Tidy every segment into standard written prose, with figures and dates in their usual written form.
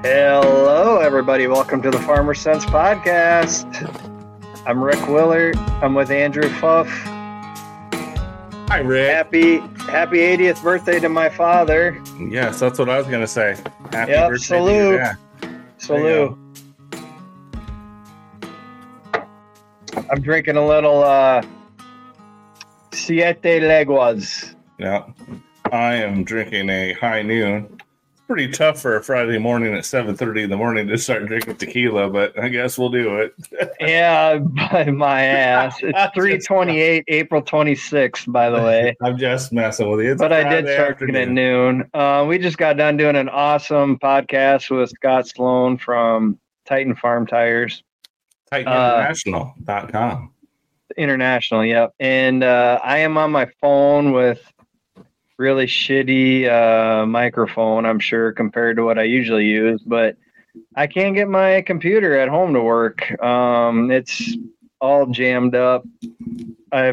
Hello, everybody. Welcome to the Farmer Sense Podcast. I'm Rick Willard. I'm with Andrew Fuff. Hi, Rick. Happy 80th birthday to my father. Yes, that's what I was going to say. Happy birthday salute. to you. Yeah. Salute. I'm drinking a little Siete Leguas. Yeah. I am drinking a High Noon. It's pretty tough for a Friday morning at 7:30 in the morning to start drinking tequila, but I guess we'll do it. Yeah, by my ass. It's 3/28, April 26th, by the way. I'm just messing with you. But I did start drinking at noon. We just got done doing an awesome podcast with Scott Sloan from Titan Farm Tires. TitanInternational.com. International, yep. And I am on my phone with really shitty microphone, I'm sure, compared to what I usually use, but I can't get my computer at home to work. It's all jammed up. I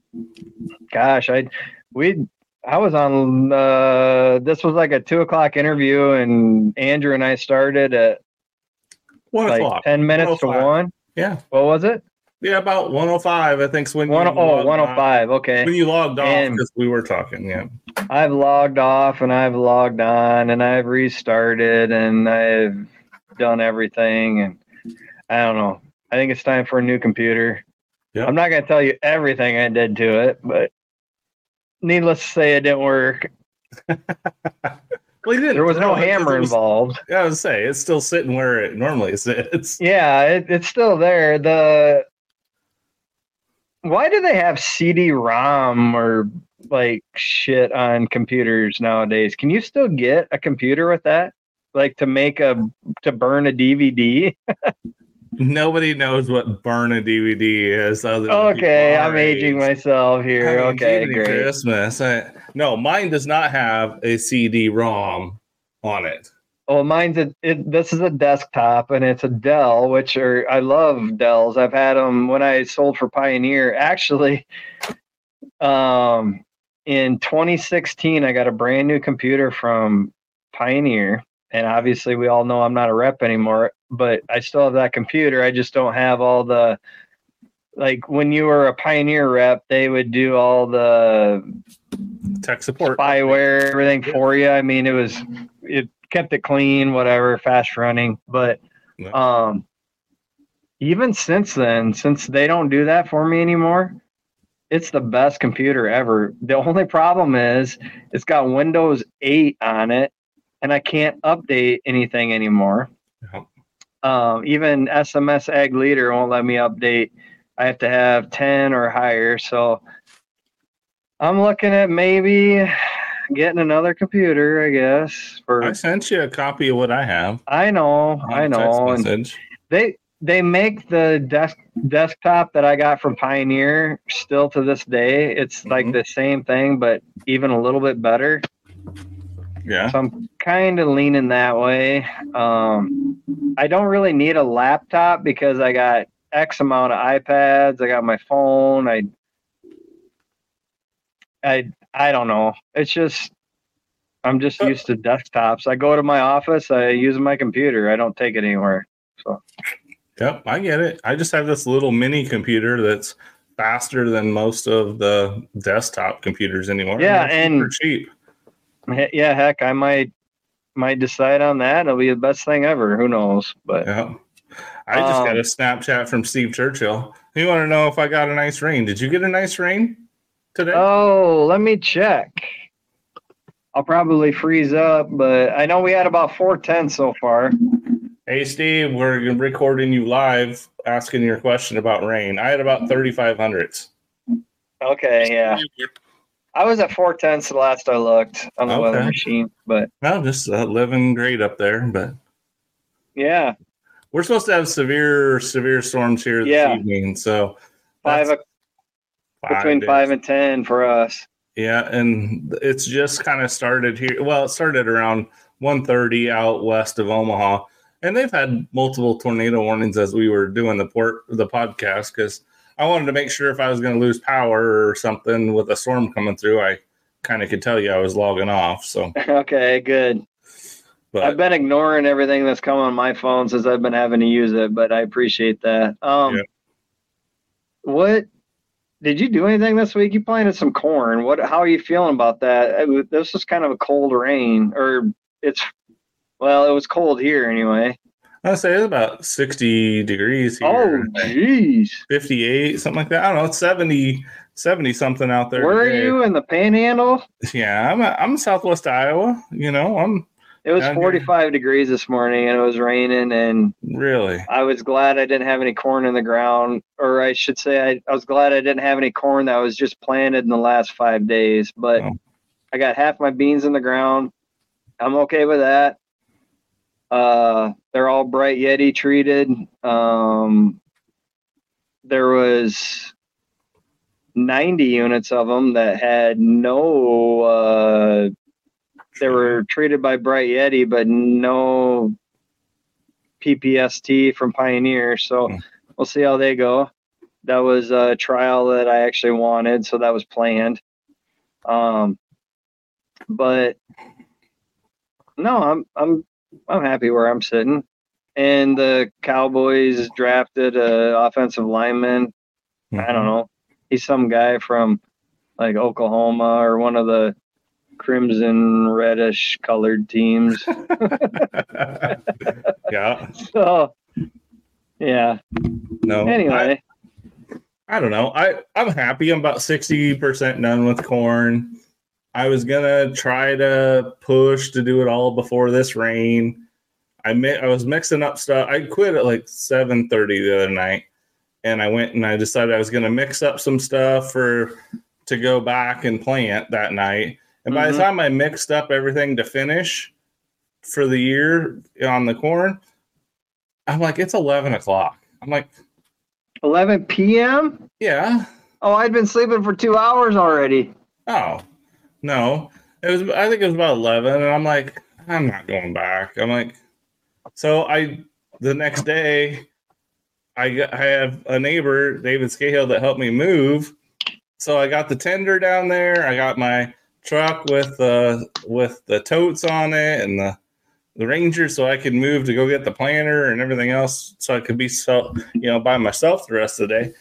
was on this was like a 2:00 interview, and Andrew and I started at 1:00. 10 minutes to 1. Yeah. What was it? Yeah, about 1:05, I think. When 1:05. Okay. When you logged off, because we were talking, yeah. I've logged off and I've logged on and I've restarted and I've done everything, and I don't know. I think it's time for a new computer. Yep. I'm not going to tell you everything I did to it, but needless to say, it didn't work. Well, you didn't. There was no hammer involved. Yeah, I was say it's still sitting where it normally sits. Yeah, it's still there. Why do they have CD-ROM or like shit on computers nowadays? Can you still get a computer with that? Like to burn a DVD? Nobody knows what burn a DVD is. Okay, I'm aging myself here. Okay, great. Christmas. No, mine does not have a CD-ROM on it. Well, this is a desktop, and it's a Dell, I love Dells. I've had them when I sold for Pioneer. Actually, in 2016, I got a brand new computer from Pioneer, and obviously we all know I'm not a rep anymore, but I still have that computer. I just don't have all the, like when you were a Pioneer rep, they would do all the tech support, spyware, everything for you. I mean, it kept it clean, whatever, fast running. But even since then, since they don't do that for me anymore, it's the best computer ever. The only problem is it's got Windows 8 on it, and I can't update anything anymore. Yep. Even SMS Ag Leader won't let me update. I have to have 10 or higher. So I'm looking at maybe getting another computer, I guess. I sent you a copy of what I have. I know. And they make the desktop that I got from Pioneer still to this day. It's like the same thing, but even a little bit better. Yeah. So I'm kind of leaning that way. I don't really need a laptop because I got X amount of iPads. I got my phone. I don't know. It's just, I'm just used to desktops. I go to my office, I use my computer. I don't take it anywhere. So. Yep, I get it. I just have this little mini computer that's faster than most of the desktop computers anymore. Yeah, and super cheap. Yeah, heck, I might decide on that. It'll be the best thing ever. Who knows? But yeah. I just got a Snapchat from Steve Churchill. You want to know if I got a nice rain? Did you get a nice rain today? Oh, let me check. I'll probably freeze up, but I know we had about 410 so far. Hey, Steve, we're recording you live, asking your question about rain. I had about 3,500s. Okay, yeah. I was at 410 the last I looked on the weather machine, but well, just living great up there. But yeah, we're supposed to have severe storms here this evening. So between 5 and 10 for us. Yeah, and it's just kind of started here. Well, it started around 1:30 out west of Omaha, and they've had multiple tornado warnings as we were doing the podcast, because I wanted to make sure if I was going to lose power or something with a storm coming through, I kind of could tell you I was logging off. So okay, good. But I've been ignoring everything that's come on my phone since I've been having to use it, but I appreciate that. Yeah. What did you do anything this week? You planted some corn. How are you feeling about that? This was kind of a cold rain, or it was cold here anyway. I'd say it's about 60 degrees here. Oh, jeez. 58, something like that. I don't know. It's 70 something out there. Where today. are you in the Panhandle? Yeah, I'm Southwest Iowa. It was 45 degrees this morning, and it was raining, and really, I was glad I didn't have any corn in the ground, or I should say I was glad I didn't have any corn that was just planted in the last 5 days, but I got half my beans in the ground. I'm okay with that. They're all Bright Yeti treated. There was 90 units of them that had no, they were treated by Bright Yeti, but no PPST from Pioneer. So we'll see how they go. That was a trial that I actually wanted, so that was planned. But no, I'm happy where I'm sitting. And the Cowboys drafted an offensive lineman. I don't know. He's some guy from like Oklahoma or one of the crimson reddish colored teams. Yeah. So, yeah. No. Anyway. I don't know. I'm happy. I'm about 60% done with corn. I was gonna try to push to do it all before this rain. I was mixing up stuff. I quit at like 7:30 the other night, and I went and I decided I was gonna mix up some stuff to go back and plant that night. And by the time I mixed up everything to finish for the year on the corn, I'm like, it's 11 o'clock. I'm like, 11 p.m.? Yeah. Oh, I'd been sleeping for 2 hours already. Oh, no. I think it was about 11, and I'm like, I'm not going back. I'm like, so the next day, I have a neighbor, David Scahill, that helped me move. So I got the tender down there. I got my truck with the totes on it and the Ranger, so I could move to go get the planter and everything else, so I could be by myself the rest of the day.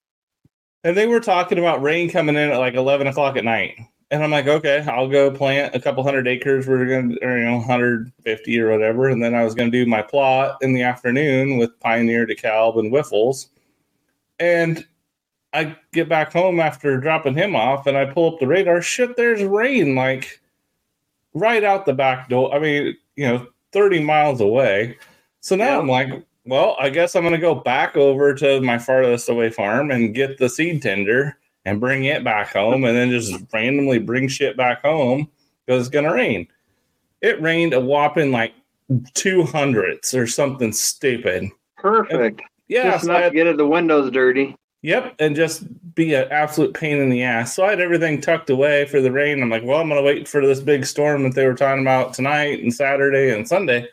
And they were talking about rain coming in at like 11 o'clock at night. And I'm like, okay, I'll go plant a couple 100 acres. We're going to, 150 or whatever. And then I was going to do my plot in the afternoon with Pioneer, DeKalb, and Wiffles. And I get back home after dropping him off, and I pull up the radar. Shit, there's rain, like, right out the back door. I mean, 30 miles away. So now I'm like, well, I guess I'm going to go back over to my farthest away farm and get the seed tender and bring it back home, and then just randomly bring shit back home because it's going to rain. It rained a whopping like 200s or something stupid. Perfect. Just not to get the windows dirty. Yep, and just be an absolute pain in the ass. So I had everything tucked away for the rain. I'm like, well, I'm going to wait for this big storm that they were talking about tonight and Saturday and Sunday.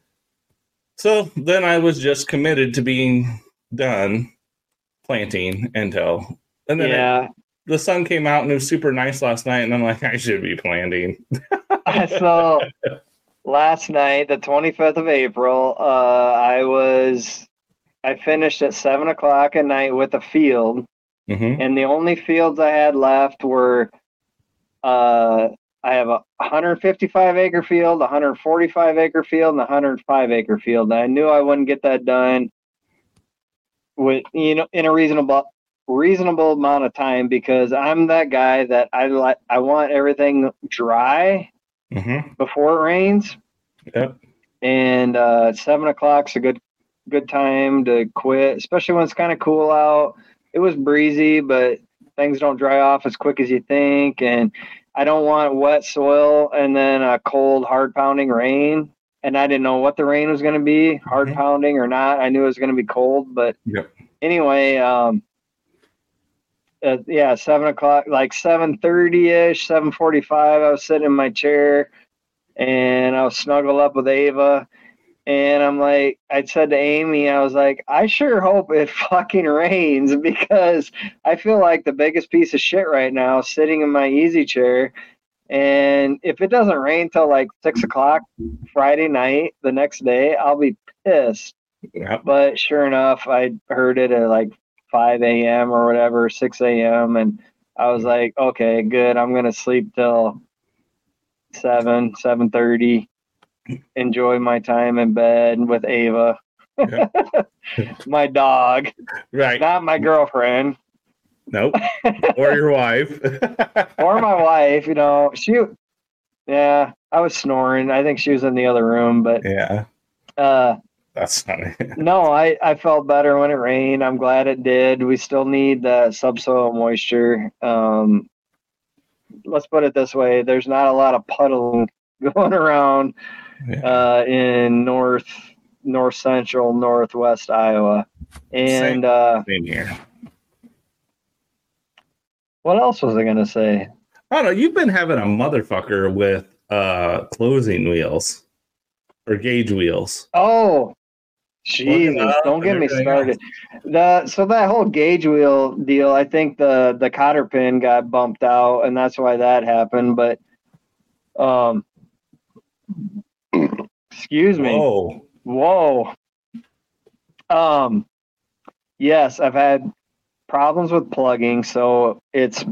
So then I was just committed to being done planting until... And then the sun came out and it was super nice last night, and I'm like, I should be planting. So last night, the 25th of April, I finished at 7 o'clock at night with a field, and the only fields I had left were I have a 155 acre field, 145 acre field, and a 105 acre field. And I knew I wouldn't get that done with in a reasonable amount of time, because I'm that guy that I want everything dry before it rains. Yep. And 7 o'clock's a good time to quit, especially when it's kind of cool out. It was breezy, but things don't dry off as quick as you think, and I don't want wet soil and then a cold, hard pounding rain. And I didn't know what the rain was going to be, hard pounding or not. I knew it was going to be cold, but anyway, 7 o'clock, like 7:30ish, 7:45, I was sitting in my chair and I was snuggled up with Ava. And I'm like, I said to Amy, I was like, I sure hope it fucking rains, because I feel like the biggest piece of shit right now sitting in my easy chair. And if it doesn't rain till like 6 o'clock Friday night, the next day, I'll be pissed. Yep. But sure enough, I heard it at like 5 a.m. or whatever, 6 a.m. And I was like, okay, good. I'm going to sleep till 7:30. Enjoy my time in bed with Ava, Yep. my dog, Right. not my girlfriend. Nope. Or your wife. Or my wife, I was snoring. I think she was in the other room, but Yeah. That's funny. no, I felt better when it rained. I'm glad it did. We still need the subsoil moisture. Let's put it this way. There's not a lot of puddling going around in north central, northwest Iowa. And Same here. What else was I going to say? I don't know. You've been having a motherfucker with closing wheels or gauge wheels. Oh, Jesus! Don't get me started. So that whole gauge wheel deal, I think the cotter pin got bumped out, and that's why that happened. But, excuse me. Whoa. Yes, I've had problems with plugging, so it's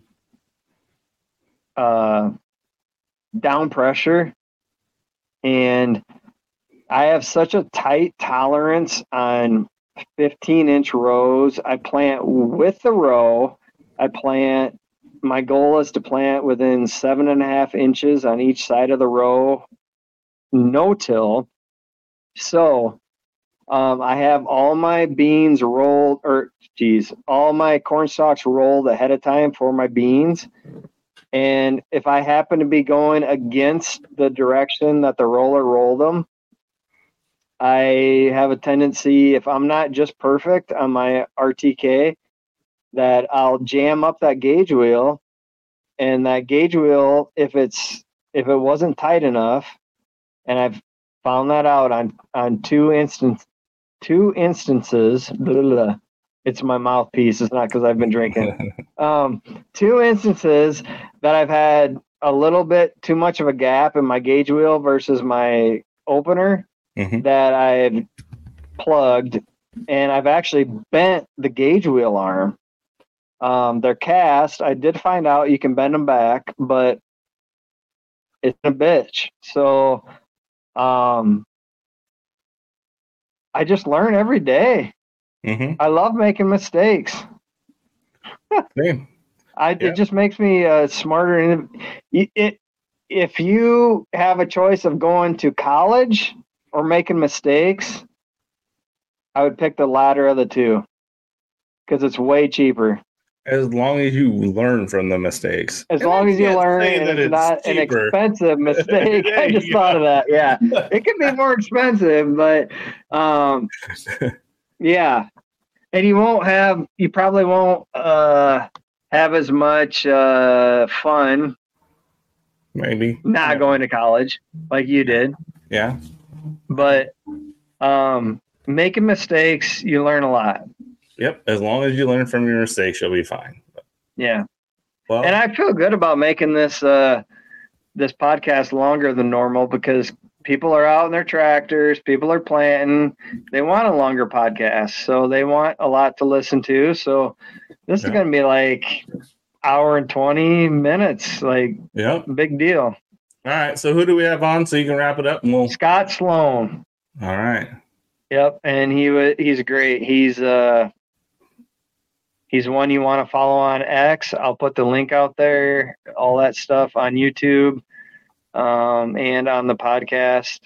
down pressure, and I have such a tight tolerance on 15-inch rows. I plant with the row. My goal is to plant within 7.5 inches on each side of the row, no till. So I have all my beans rolled, all my corn stalks rolled ahead of time for my beans. And if I happen to be going against the direction that the roller rolled them, I have a tendency, if I'm not just perfect on my RTK, that I'll jam up that gauge wheel. And that gauge wheel, if it wasn't tight enough, and I've found that out on two instances. Blah, blah, blah. It's my mouthpiece. It's not because I've been drinking. 2 instances that I've had a little bit too much of a gap in my gauge wheel versus my opener that I've plugged, and I've actually bent the gauge wheel arm. They're cast. I did find out you can bend them back, but it's a bitch. So I just learn every day. I love making mistakes. Same. It just makes me smarter. And if you have a choice of going to college or making mistakes, I would pick the latter of the two because it's way cheaper. As long as you learn from the mistakes. As long as you learn, and it's not an expensive mistake. I just thought of that. Yeah, it could be more expensive, but yeah. And you probably won't have as much fun. Maybe not going to college like you did. Yeah. But making mistakes, you learn a lot. Yep. As long as you learn from your mistakes, you'll be fine. Yeah. Well, and I feel good about making this podcast longer than normal because people are out in their tractors, people are planting, they want a longer podcast, so they want a lot to listen to. So this is going to be like hour and 20 minutes, like big deal. All right. So who do we have on so you can wrap it up? And Scott Sloan. All right. Yep. And he's great. He's one you want to follow on X. I'll put the link out there, all that stuff on YouTube and on the podcast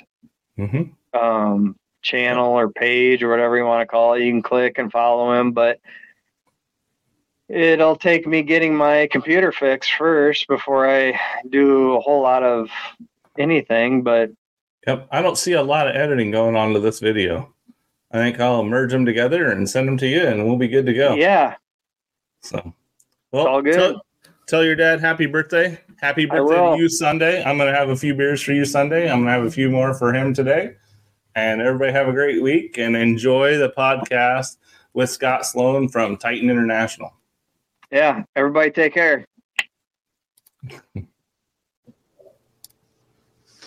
channel or page or whatever you want to call it. You can click and follow him, but it'll take me getting my computer fixed first before I do a whole lot of anything. But I don't see a lot of editing going on to this video. I think I'll merge them together and send them to you, and we'll be good to go. Yeah. So, well, it's all good. Tell your dad happy birthday. Happy birthday to you Sunday. I'm going to have a few beers for you Sunday. I'm going to have a few more for him today. And everybody have a great week and enjoy the podcast with Scott Sloan from Titan International. Yeah. Everybody take care.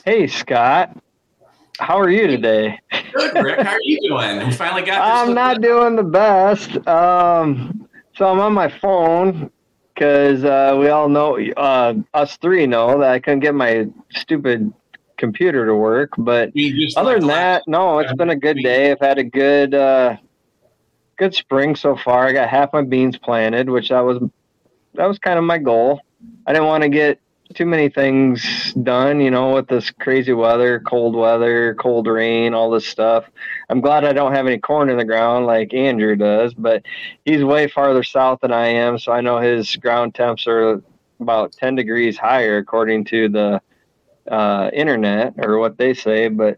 Hey, Scott. How are you today? Good, Rick. How are you doing? We finally got this. I'm not doing the best. So I'm on my phone because we all know, us three know that I couldn't get my stupid computer to work. But other than that, no, it's been a good day. I've had a good spring so far. I got half my beans planted, which that was kind of my goal. I didn't want to get too many things done, with this crazy weather, cold rain, all this stuff. I'm glad I don't have any corn in the ground like Andrew does, but he's way farther south than I am, so I know his ground temps are about 10 degrees higher according to the internet or what they say. But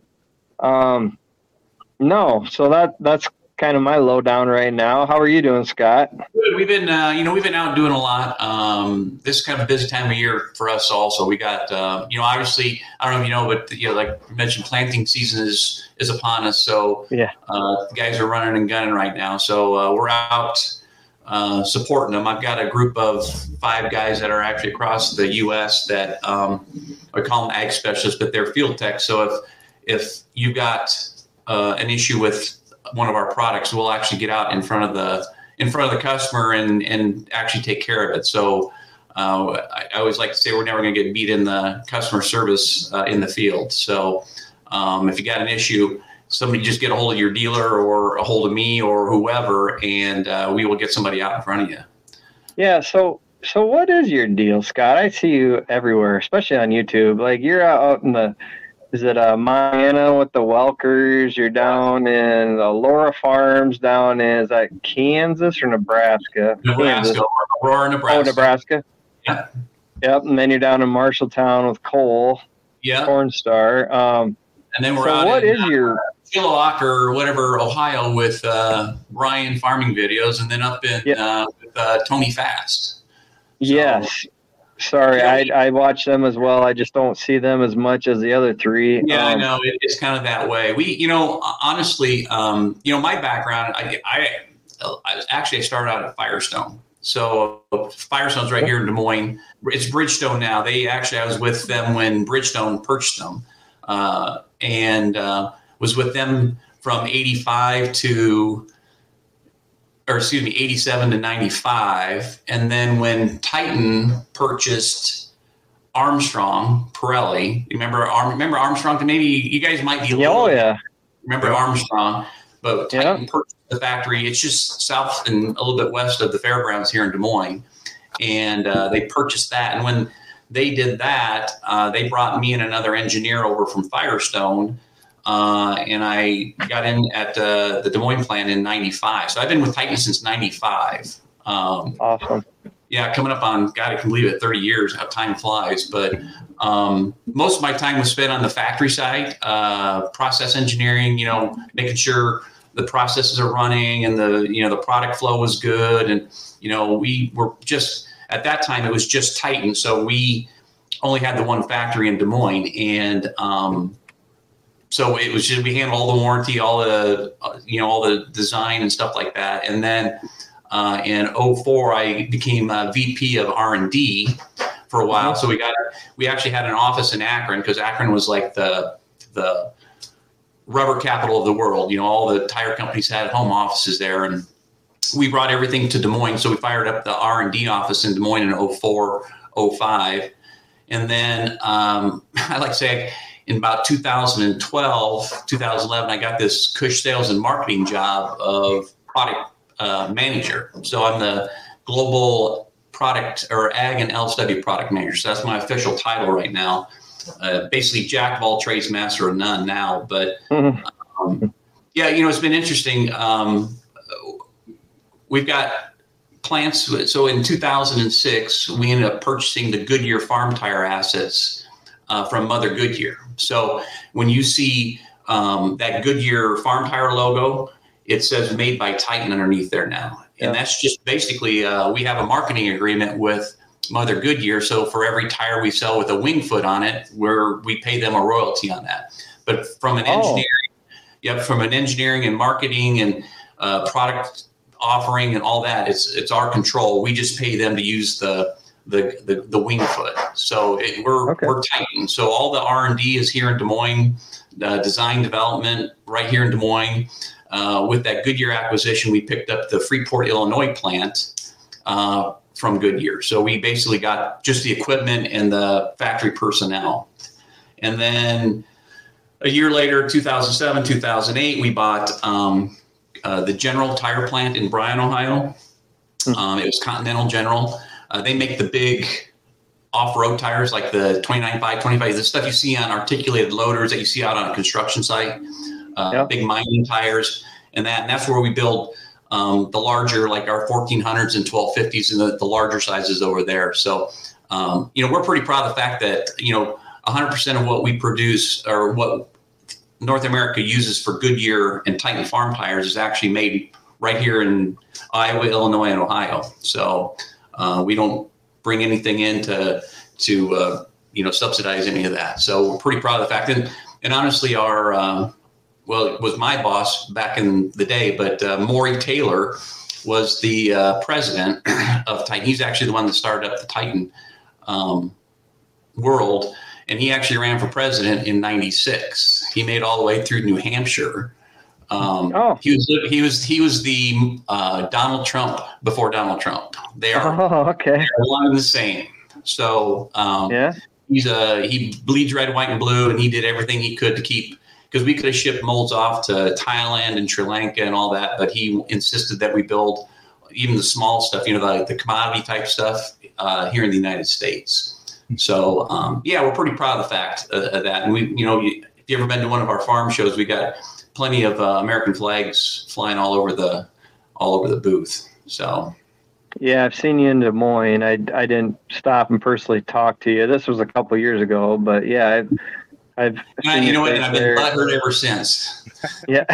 no, so that's kind of my lowdown right now. How are you doing, Scott? Good. We've been out doing a lot. This is kind of a busy time of year for us. Also, we got, obviously, I don't know if you know, but like you mentioned, planting season is upon us. So yeah, the guys are running and gunning right now. So we're out supporting them. I've got a group of 5 guys that are actually across the U.S. that I call them ag specialists, but they're field techs. So if you got an issue with one of our products, we'll actually get out in front of the customer and actually take care of it. So I always like to say we're never going to get beat in the customer service in the field. So if you got an issue, somebody just get a hold of your dealer or a hold of me or whoever, and we will get somebody out in front of you. Yeah. So what is your deal, Scott? I see you everywhere, especially on YouTube. Like you're out in is it Montana with the Welkers? You're down in the Laura Farms down in, is that Kansas or Nebraska? Nebraska, Aurora, Nebraska. Oh, Nebraska. Yeah. Yep. And then you're down in Marshalltown with Cole. Yeah. Cornstar. And then we're out in Chilliwack or whatever, Ohio with Brian farming videos, and then up in with Tony Fast. So, yes. Sorry, I watch them as well. I just don't see them as much as the other 3. Yeah, I know. It's kind of that way. We, honestly, my background, I started out at Firestone. So Firestone's right here in Des Moines. It's Bridgestone now. I was with them when Bridgestone purchased them, and was with them from 87 to 95. And then when Titan purchased Armstrong Pirelli, remember Armstrong? Maybe you guys might be remember Armstrong, but Titan purchased the factory. It's just south and a little bit west of the fairgrounds here in Des Moines. And they purchased that. And when they did that, they brought me and another engineer over from Firestone. And I got in at the Des Moines plant in 95. So I've been with Titan since 95. Awesome. Yeah, coming up on, God, I can believe it, 30 years, how time flies. But most of my time was spent on the factory side, process engineering, making sure the processes are running and the product flow was good. And, we were just, at that time, it was just Titan. So we only had the one factory in Des Moines. And so it was just, we handled all the warranty, all the design and stuff like that. And then in 2004, I became VP of R&D for a while. So we actually had an office in Akron because Akron was like the rubber capital of the world. All the tire companies had home offices there, and we brought everything to Des Moines. So we fired up the R&D office in Des Moines in 2004, 2005. And then I like to say in about 2012, 2011, I got this Cush sales and marketing job of product manager. So I'm the global product or ag and LSW product manager. So that's my official title right now. Basically jack of all trades, master of none now. But it's been interesting. We've got plants. So in 2006, we ended up purchasing the Goodyear farm tire assets from Mother Goodyear. So when you see that Goodyear farm tire logo, it says made by Titan underneath there now. And that's just basically, we have a marketing agreement with Mother Goodyear. So for every tire we sell with a wing foot on it, we pay them a royalty on that. But from an engineering and marketing and product offering and all that, it's our control. We just pay them to use the the wing foot. So we're Titan. So all the R&D is here in Des Moines, design development right here in Des Moines. With that Goodyear acquisition, we picked up the Freeport, Illinois plant from Goodyear. So we basically got just the equipment and the factory personnel. And then a year later, 2007, 2008, we bought the General Tire plant in Bryan, Ohio. It was Continental General. They make the big off-road tires like the 29.5, 25, the stuff you see on articulated loaders that you see out on a construction site, big mining tires, and that's where we build the larger, like our 1400s and 1250s and the larger sizes over there. So, we're pretty proud of the fact that, 100% of what we produce or what North America uses for Goodyear and Titan farm tires is actually made right here in Iowa, Illinois, and Ohio. So we don't bring anything in to subsidize any of that. So we're pretty proud of the fact. And honestly, it was my boss back in the day, but Maury Taylor was the president of Titan. He's actually the one that started up the Titan world. And he actually ran for president in '96. He made all the way through New Hampshire. He was the Donald Trump before Donald Trump. They are one and the same. So he bleeds red, white, and blue, and he did everything he could to keep, because we could have shipped molds off to Thailand and Sri Lanka and all that, but he insisted that we build even the small stuff, the commodity type stuff here in the United States. So we're pretty proud of the fact of that. And we, if you ever been to one of our farm shows, we got plenty of American flags flying all over the booth. So, yeah, I've seen you in Des Moines. I didn't stop and personally talk to you. This was a couple years ago, but yeah, I've seen you know what? And I've been butthurt ever since. Yeah.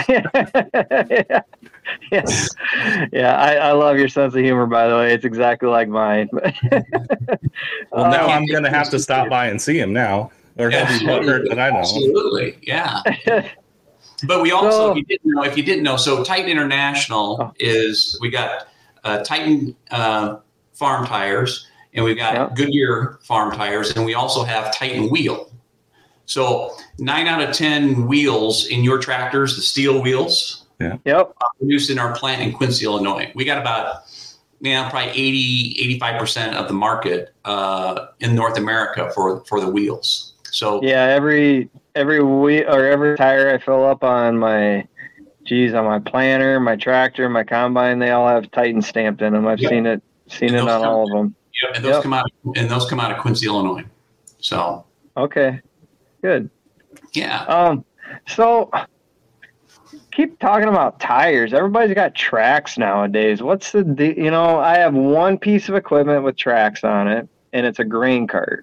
Yeah. I love your sense of humor, by the way. It's exactly like mine. Well, now I'm going to have to stop by and see him now. Or have you butthurt that I know. Absolutely. Yeah. But we also, if you didn't know, so Titan International we got Titan farm tires, and we've got Goodyear farm tires, and we also have Titan wheel. So 9 out of 10 wheels in your tractors, the steel wheels, produced in our plant in Quincy, Illinois. We got about probably 85% of the market in North America for the wheels. So every week or every tire I fill up on my planter, my tractor, my combine, they all have Titan stamped in them. I've seen it on all of them. Yep, and those come out of Quincy, Illinois. So okay, good. Yeah. So keep talking about tires. Everybody's got tracks nowadays. What's I have one piece of equipment with tracks on it, and it's a grain cart.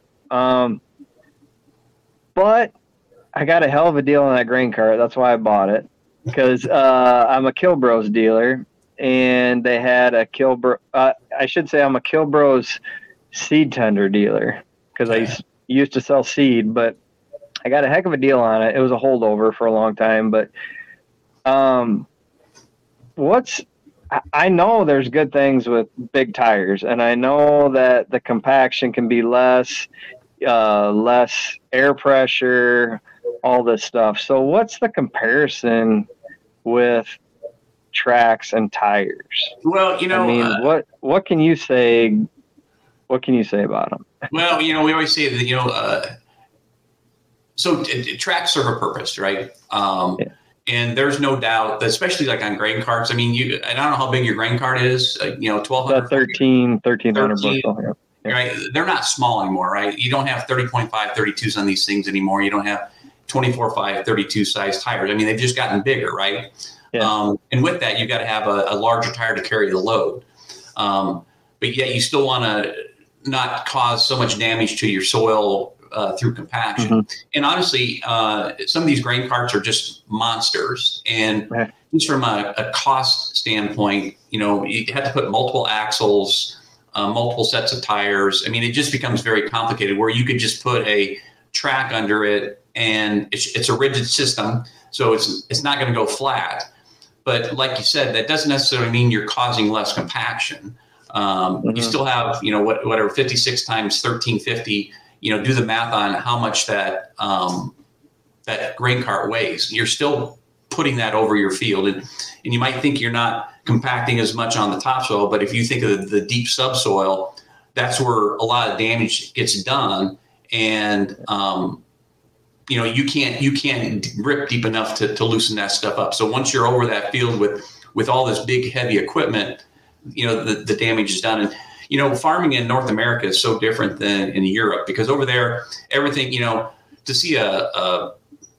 But I got a hell of a deal on that grain cart. That's why I bought it, because I'm a Kilbros dealer, and they had a I should say I'm a Kilbros seed tender dealer, because I used to sell seed, but I got a heck of a deal on it. It was a holdover for a long time, but I know there's good things with big tires, and I know that the compaction can be less air pressure, all this stuff. So what's the comparison with tracks and tires? Well, what can you say? What can you say about them? Well, we always say that, so tracks serve a purpose, right? And there's no doubt that, especially like on grain carts. I mean, I don't know how big your grain cart is. 1,200, 1,300 bushel. Yeah. Right? They're not small anymore, right? You don't have 30.5 32s on these things anymore. You don't have 24.5 32 size tires. I mean, they've just gotten bigger, right? Yeah. And with that, you've got to have a larger tire to carry the load. But yet you still want to not cause so much damage to your soil through compaction. Mm-hmm. And honestly, some of these grain carts are just monsters. And just from a cost standpoint, you have to put multiple axles, multiple sets of tires. I mean, it just becomes very complicated, where you could just put a track under it, and it's a rigid system, so it's not going to go flat. But like you said, that doesn't necessarily mean you're causing less compaction. You still have, whatever 56 times 1350. Do the math on how much that grain cart weighs. You're still putting that over your field, and you might think you're not compacting as much on the topsoil, but if you think of the deep subsoil, that's where a lot of damage gets done, and you can't rip deep enough to loosen that stuff up. So once you're over that field with all this big heavy equipment, the damage is done. And farming in North America is so different than in Europe, because over there everything, to see a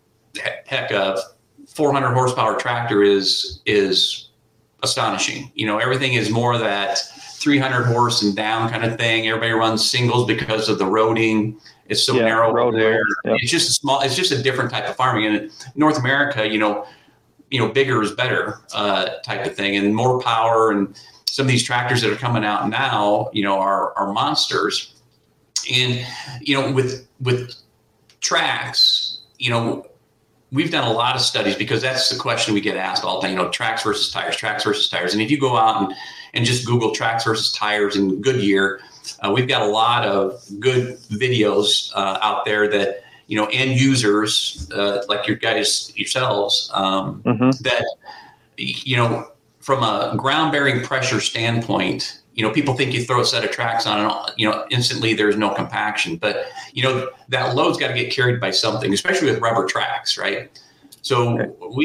400 horsepower tractor is astonishing. Everything is more that 300 horse and down kind of thing. Everybody runs singles because of the roading. It's so narrow over there. Yep. It's just a different type of farming. And in North America, bigger is better type of thing, and more power. And some of these tractors that are coming out now, are monsters. And, with tracks, we've done a lot of studies, because that's the question we get asked all the time, tracks versus tires. And if you go out and just Google tracks versus tires in Goodyear, we've got a lot of good videos out there that, end users like yourselves, that, from a ground bearing pressure standpoint, people think you throw a set of tracks on and, instantly there's no compaction. But, that load's got to get carried by something, especially with rubber tracks, right? So we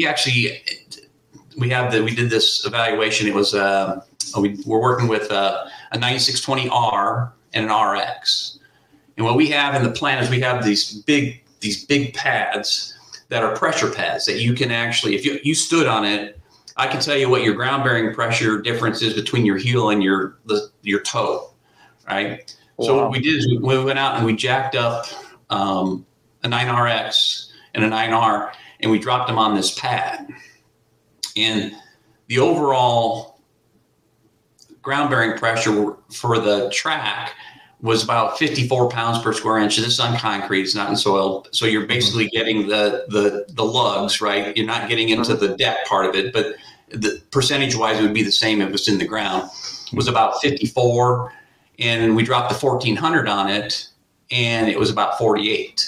did this evaluation. It was, we're working with a 9620R and an RX. And what we have in the plan is we have these big pads that are pressure pads that you can actually, if you stood on it, I can tell you what your ground bearing pressure difference is between your heel and your toe, right? Wow. So what we did is we went out and we jacked up a 9RX and a 9R, and we dropped them on this pad. And the overall ground bearing pressure for the track was about 54 pounds per square inch. This is on concrete, it's not in soil. So you're basically getting the lugs, right? You're not getting into the deck part of it, but the percentage wise, it would be the same if it was in the ground. It was about 54, and we dropped the 1400 on it, and it was about 48.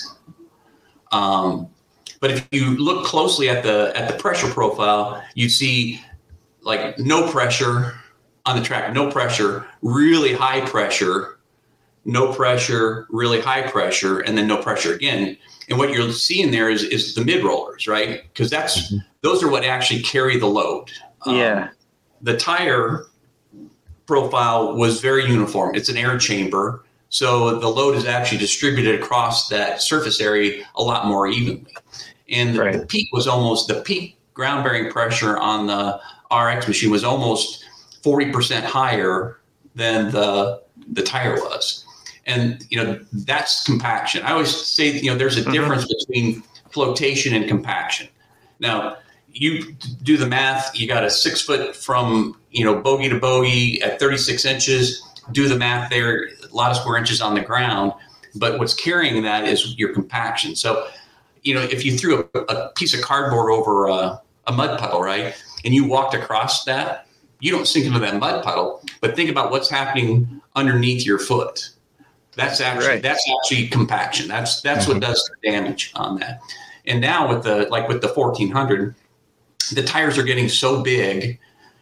But if you look closely at the pressure profile, you see like no pressure on the track, no pressure, really high pressure, no pressure, really high pressure, and then no pressure again. And what you're seeing there is the mid rollers, right? Because those are what actually carry the load. The tire profile was very uniform. It's an air chamber, so the load is actually distributed across that surface area a lot more evenly. And the peak ground bearing pressure on the RX machine was almost 40% higher than the tire was. And, that's compaction. I always say, there's a difference between flotation and compaction. Now, you do the math, you got a 6 foot from, bogey to bogey at 36 inches, do the math there, a lot of square inches on the ground, but what's carrying that is your compaction. So, if you threw a piece of cardboard over a mud puddle, right, and you walked across that, you don't sink into that mud puddle, but think about what's happening underneath your foot. That's actually compaction. That's what does the damage on that. And now with the 1400, the tires are getting so big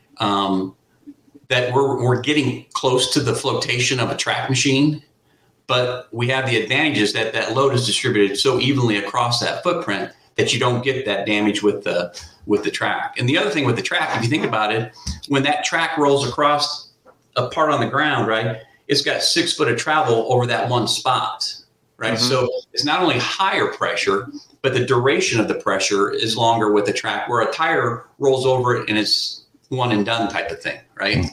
that we're getting close to the flotation of a track machine, but we have the advantages that load is distributed so evenly across that footprint that you don't get that damage with the track. And the other thing with the track, if you think about it, when that track rolls across a part on the ground, right, it's got 6 foot of travel over that one spot, right? So it's not only higher pressure, but the duration of the pressure is longer with the track, where a tire rolls over it and it's one and done type of thing, right?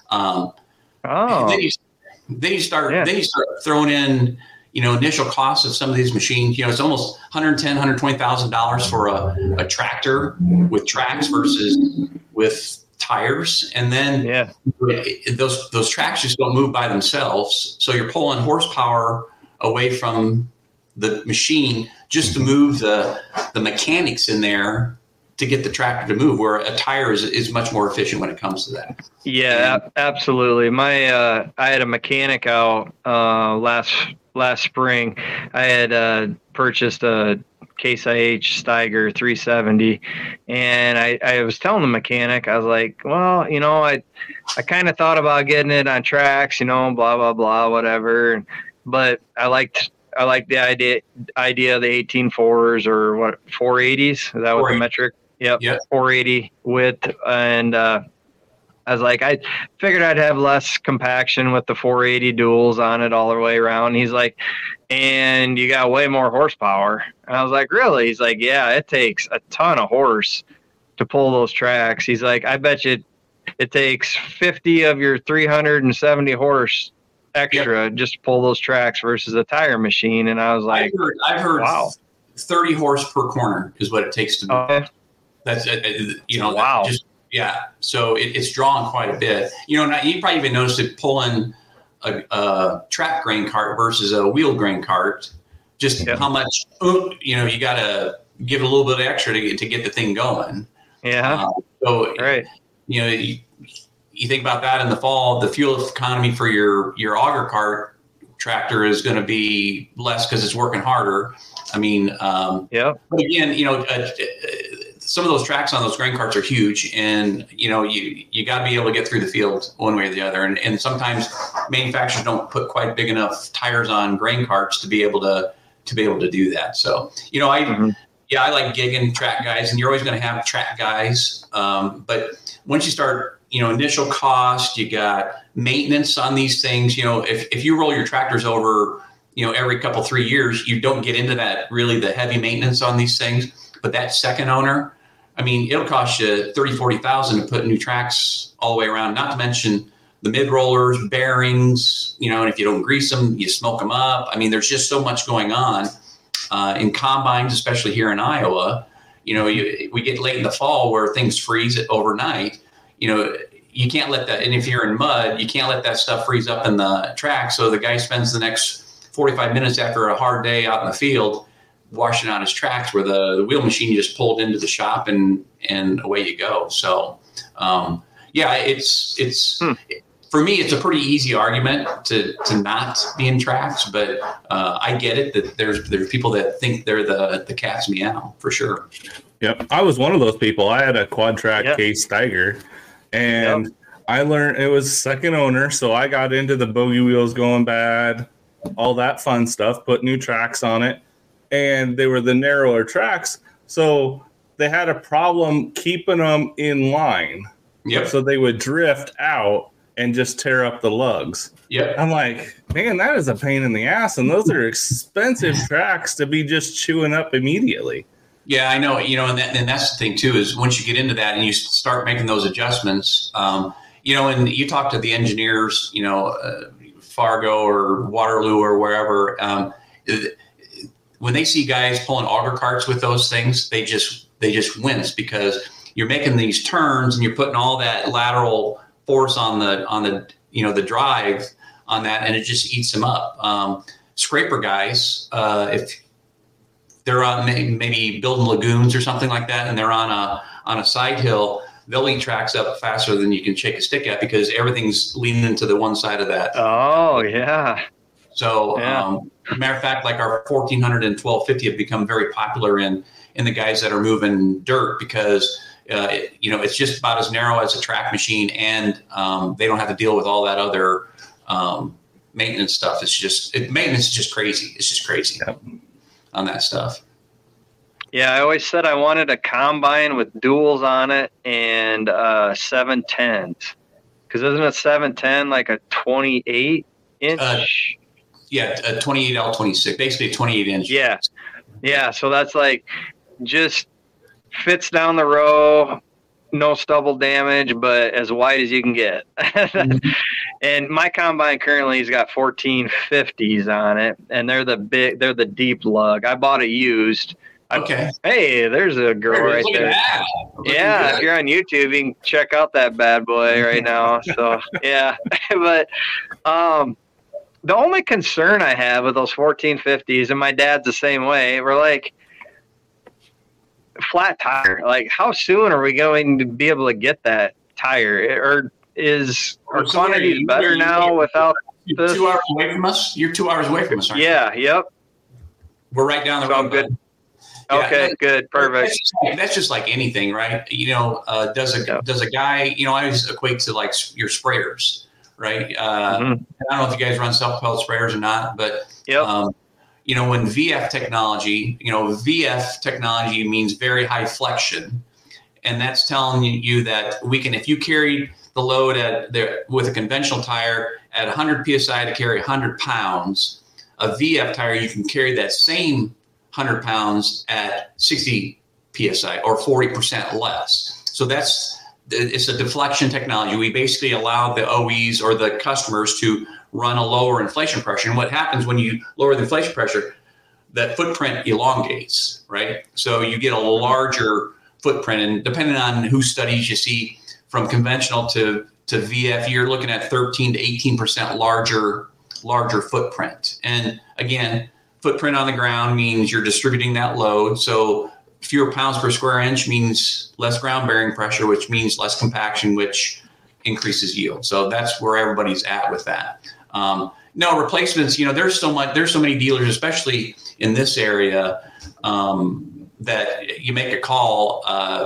Then you start throwing in, initial costs of some of these machines. It's almost $110,000, $120,000 for a tractor with tracks versus with tires. And then those tracks just don't move by themselves. So you're pulling horsepower away from the machine just to move the mechanics in there to get the tractor to move, where a tire is much more efficient when it comes to that. Yeah, absolutely. I had a mechanic out last spring. I had purchased a Case IH Steiger 370, and I was telling the mechanic, I was like, well, I kind of thought about getting it on tracks, blah blah blah, whatever. But I liked the idea of the 18.4s or what 480s. Is that what the metric? Yep. 480 width, and I was like, I figured I'd have less compaction with the 480 duals on it all the way around. He's like, and you got way more horsepower. And I was like, really? He's like, yeah, it takes a ton of horse to pull those tracks. He's like, I bet you it takes 50 of your 370 horse extra just to pull those tracks versus a tire machine. And I was like, I've heard wow, 30 horse per corner is what it takes to move. That's wow. So it's drawn quite a bit. You probably even noticed it pulling a track grain cart versus a wheel grain cart. Just how much you got to give a little bit extra to get the thing going. Yeah. Right. You think about that in the fall, the fuel economy for your auger cart tractor is going to be less because it's working harder. I mean, But again, some of those tracks on those grain carts are huge, and you got to be able to get through the field one way or the other. And sometimes manufacturers don't put quite big enough tires on grain carts to be able to do that. So I like gigging track guys, and you're always going to have track guys. But once you start, initial cost, you got maintenance on these things. If you roll your tractors over, every 3 years, you don't get into that really the heavy maintenance on these things. But that second owner, I mean, it'll cost you $30,000-$40,000 to put new tracks all the way around. Not to mention the mid rollers, bearings. And if you don't grease them, you smoke them up. I mean, there's just so much going on in combines, especially here in Iowa. We get late in the fall where things freeze overnight. You can't let that. And if you're in mud, you can't let that stuff freeze up in the track. So the guy spends the next 45 minutes after a hard day out in the field washing out his tracks, where the wheel machine you just pulled into the shop and away you go. So, it's for me, it's a pretty easy argument to not be in tracks, but I get it that there's people that think they're the cat's meow for sure. Yep. I was one of those people. I had a quad track Case Steiger, and I learned it was second owner. So I got into the bogey wheels going bad, all that fun stuff, put new tracks on it. And they were the narrower tracks, so they had a problem keeping them in line. Yep. So they would drift out and just tear up the lugs. Yep. I'm like, man, that is a pain in the ass, and those are expensive tracks to be just chewing up immediately. Yeah, I know. And that's the thing too, is once you get into that and you start making those adjustments, and you talk to the engineers, Fargo or Waterloo or wherever. When they see guys pulling auger carts with those things, they just wince, because you're making these turns and you're putting all that lateral force on the the drive on that, and it just eats them up. Scraper guys, if they're on maybe building lagoons or something like that, and they're on a side hill, they'll eat tracks up faster than you can shake a stick at, because everything's leaning to the one side of that. Oh yeah. So, matter of fact, like our 1400 and 1250 have become very popular in the guys that are moving dirt, because it's just about as narrow as a track machine, and they don't have to deal with all that other maintenance stuff. Maintenance is just crazy. It's just crazy on that stuff. Yeah, I always said I wanted a combine with duals on it and 710s, because isn't a 710 like a 28 inch? A 28L26, basically a 28 inch. Yeah. So that's like just fits down the row, no stubble damage, but as wide as you can get. And my combine currently has got 1450s on it, and they're the deep lug. I bought it used. Okay. Hey, there's a girl right there. Yeah, if you're on YouTube, you can check out that bad boy right now. So yeah, but the only concern I have with those 1450s, and my dad's the same way, we're like, flat tire. Like, how soon are we going to be able to get that tire? Or is our quantities better now without You're 2 hours away from us? You're 2 hours away from us, aren't you? Yeah, yep. We're right down the road. Good. Okay, good, perfect. That's just like anything, right? Does a guy, I always equate to like your sprayers, right? I don't know if you guys run self-propelled sprayers or not, but when VF technology, VF technology means very high flexion, and that's telling you that we can, if you carry the load with a conventional tire at 100 psi to carry 100 pounds, a VF tire you can carry that same 100 pounds at 60 psi or 40% less. So it's a deflection technology. We basically allow the OEs or the customers to run a lower inflation pressure. And what happens when you lower the inflation pressure, that footprint elongates, right? So you get a larger footprint. And depending on whose studies you see, from conventional to VF, you're looking at 13 to 18% larger footprint. And again, footprint on the ground means you're distributing that load. So fewer pounds per square inch means less ground bearing pressure, which means less compaction, which increases yield. So that's where everybody's at with that. No replacements, there's so many dealers, especially in this area, that you make a call,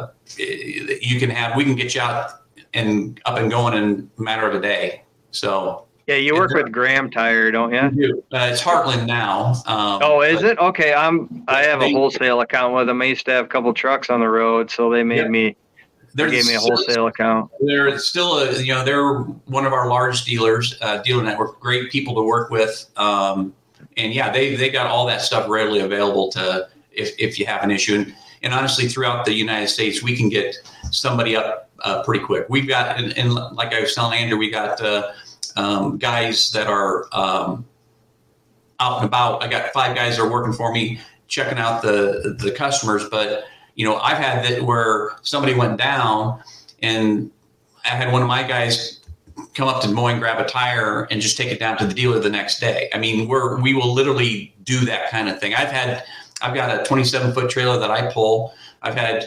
we can get you out and up and going in a matter of a day. So yeah, you work with Graham Tire, don't you? It's Heartland now. Is it? Okay, I have a wholesale account with them. I used to have a couple trucks on the road, so they gave me a wholesale account. They're still they're one of our large dealers, dealer network. Great people to work with, and they got all that stuff readily available to if you have an issue. And honestly, throughout the United States, we can get somebody up pretty quick. We've got, and like I was telling Andrew, we got guys that are out and about. I got 5 guys that are working for me, checking out the customers. But I've had that where somebody went down, and I had one of my guys come up to Des Moines, grab a tire, and just take it down to the dealer the next day. I mean, we will literally do that kind of thing. I've got a 27-foot trailer that I pull. I've had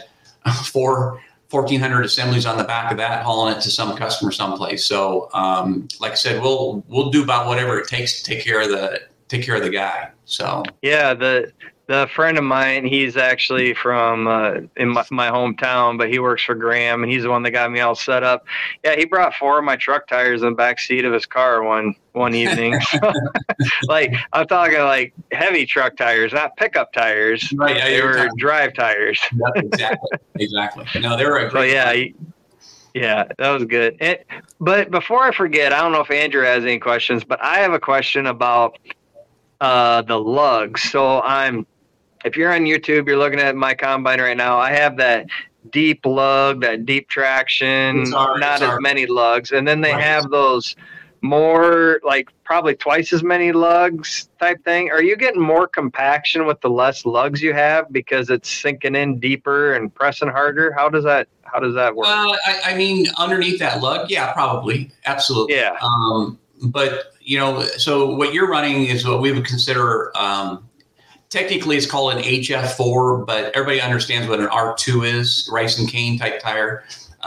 1,400 assemblies on the back of that, hauling it to some customer someplace. So, like I said, we'll do about whatever it takes to take care of the guy. So yeah, the friend of mine, he's actually from in my hometown, but he works for Graham, and he's the one that got me all set up. Yeah, he brought 4 of my truck tires in the back seat of his car one evening. Like, I'm talking like heavy truck tires, not pickup tires. Right, they were drive tires. Yep, exactly. No, they were a great. So yeah, that was good. But before I forget, I don't know if Andrew has any questions, but I have a question about the lugs. So if you're on YouTube, you're looking at my combine right now. I have that deep lug, that deep traction, not as many lugs. And then they have those more, like probably twice as many lugs type thing. Are you getting more compaction with the less lugs you have because it's sinking in deeper and pressing harder? How does that work? I mean, underneath that lug, yeah, probably. Absolutely. Yeah. But, so what you're running is what we would consider technically it's called an HF4, but everybody understands what an R2 is, rice and cane type tire.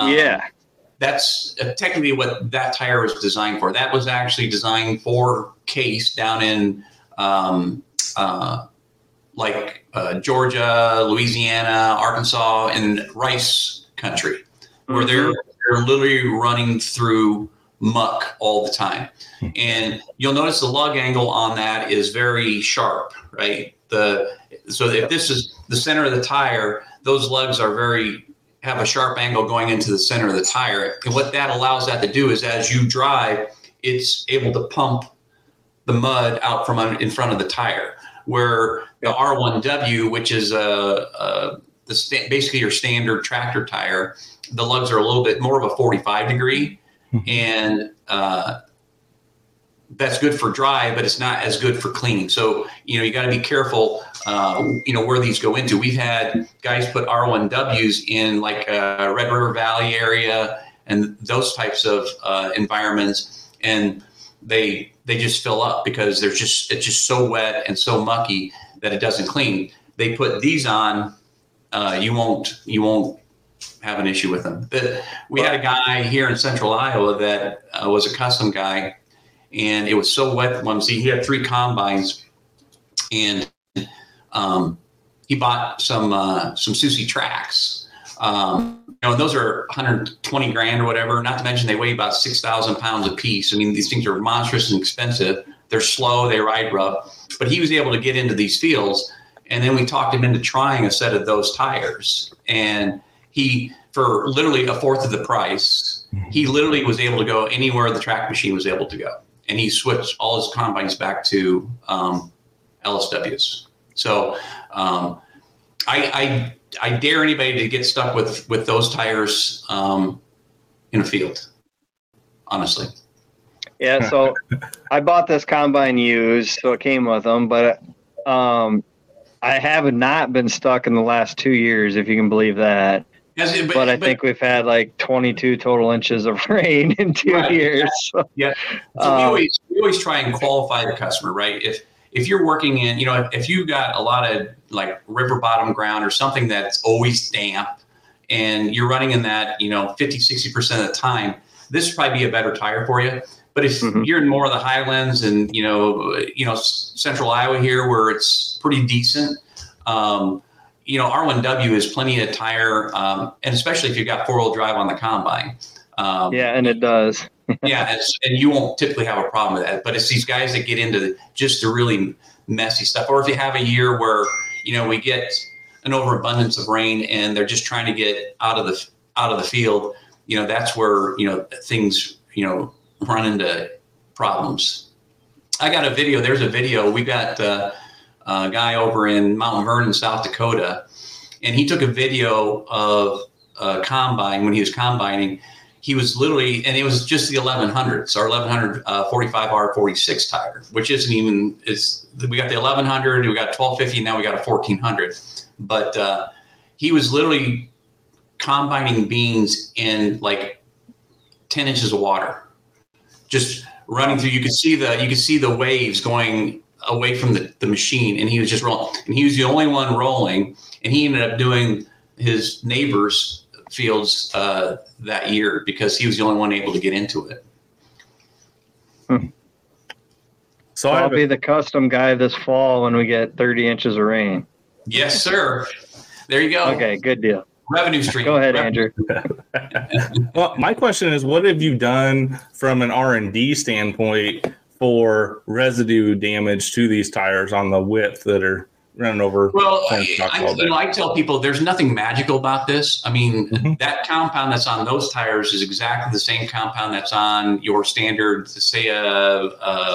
That's technically what that tire was designed for. That was actually designed for Case down in Georgia, Louisiana, Arkansas, and rice country, where they're literally running through muck all the time. And you'll notice the lug angle on that is very sharp, right? So if this is the center of the tire, those lugs have a sharp angle going into the center of the tire. And what that allows that to do is as you drive, it's able to pump the mud out from in front of the tire. Where the R1W, which is basically your standard tractor tire, the lugs are a little bit more of a 45 degree. And that's good for dry, but it's not as good for cleaning. So, you got to be careful, where these go into. We've had guys put R1Ws in like Red River Valley area and those types of environments, and they just fill up because it's just so wet and so mucky that it doesn't clean. They put these on you won't have an issue with them. We had a guy here in Central Iowa that was a custom guy, and it was so wet one season. He had 3 combines, and he bought some Susi tracks. Those are 120 grand or whatever. Not to mention they weigh about 6,000 pounds a piece. I mean, these things are monstrous and expensive. They're slow, they ride rough. But he was able to get into these fields, and then we talked him into trying a set of those tires. And he, for literally a fourth of the price, he literally was able to go anywhere the track machine was able to go. And he switched all his combines back to LSWs. So I dare anybody to get stuck with those tires in a field, honestly. Yeah, so I bought this combine used, so it came with them, but I have not been stuck in the last 2 years, if you can believe that. But I think we've had like 22 total inches of rain in 2 years. So, yeah. So we always try and qualify the customer, right? If you're working in, if you got a lot of like river bottom ground or something that's always damp and you're running in that, 50, 60% of the time, this would probably be a better tire for you. But if you're in more of the highlands and, Central Iowa here where it's pretty decent, R1W is plenty of tire, and especially if you've got 4-wheel drive on the combine. Yeah, and it does. Yeah, and you won't typically have a problem with that. But it's these guys that get into just the really messy stuff. Or if you have a year where, we get an overabundance of rain and they're just trying to get out of the field, that's where, things, run into problems. I got a video. There's a video. We got a guy over in Mount Vernon, South Dakota, and he took a video of a combine when he was combining. He was literally, and it was just the 1100s, our 1100 45R46 tire, which isn't even, we got the 1100, we got 1250, now we got a 1400. But he was literally combining beans in like 10 inches of water, just running through. You could see the waves going away from the machine, and he was just rolling. And he was the only one rolling, and he ended up doing his neighbor's fields that year because he was the only one able to get into it. So I'll be the custom guy this fall when we get 30 inches of rain. Yes, sir. There you go. Okay, good deal. Revenue stream. Go ahead, Andrew. Well, my question is, what have you done from an R&D standpoint for residue damage to these tires on the width that are running over? Well, I tell people there's nothing magical about this. I mean, that compound that's on those tires is exactly the same compound that's on your standard, say, your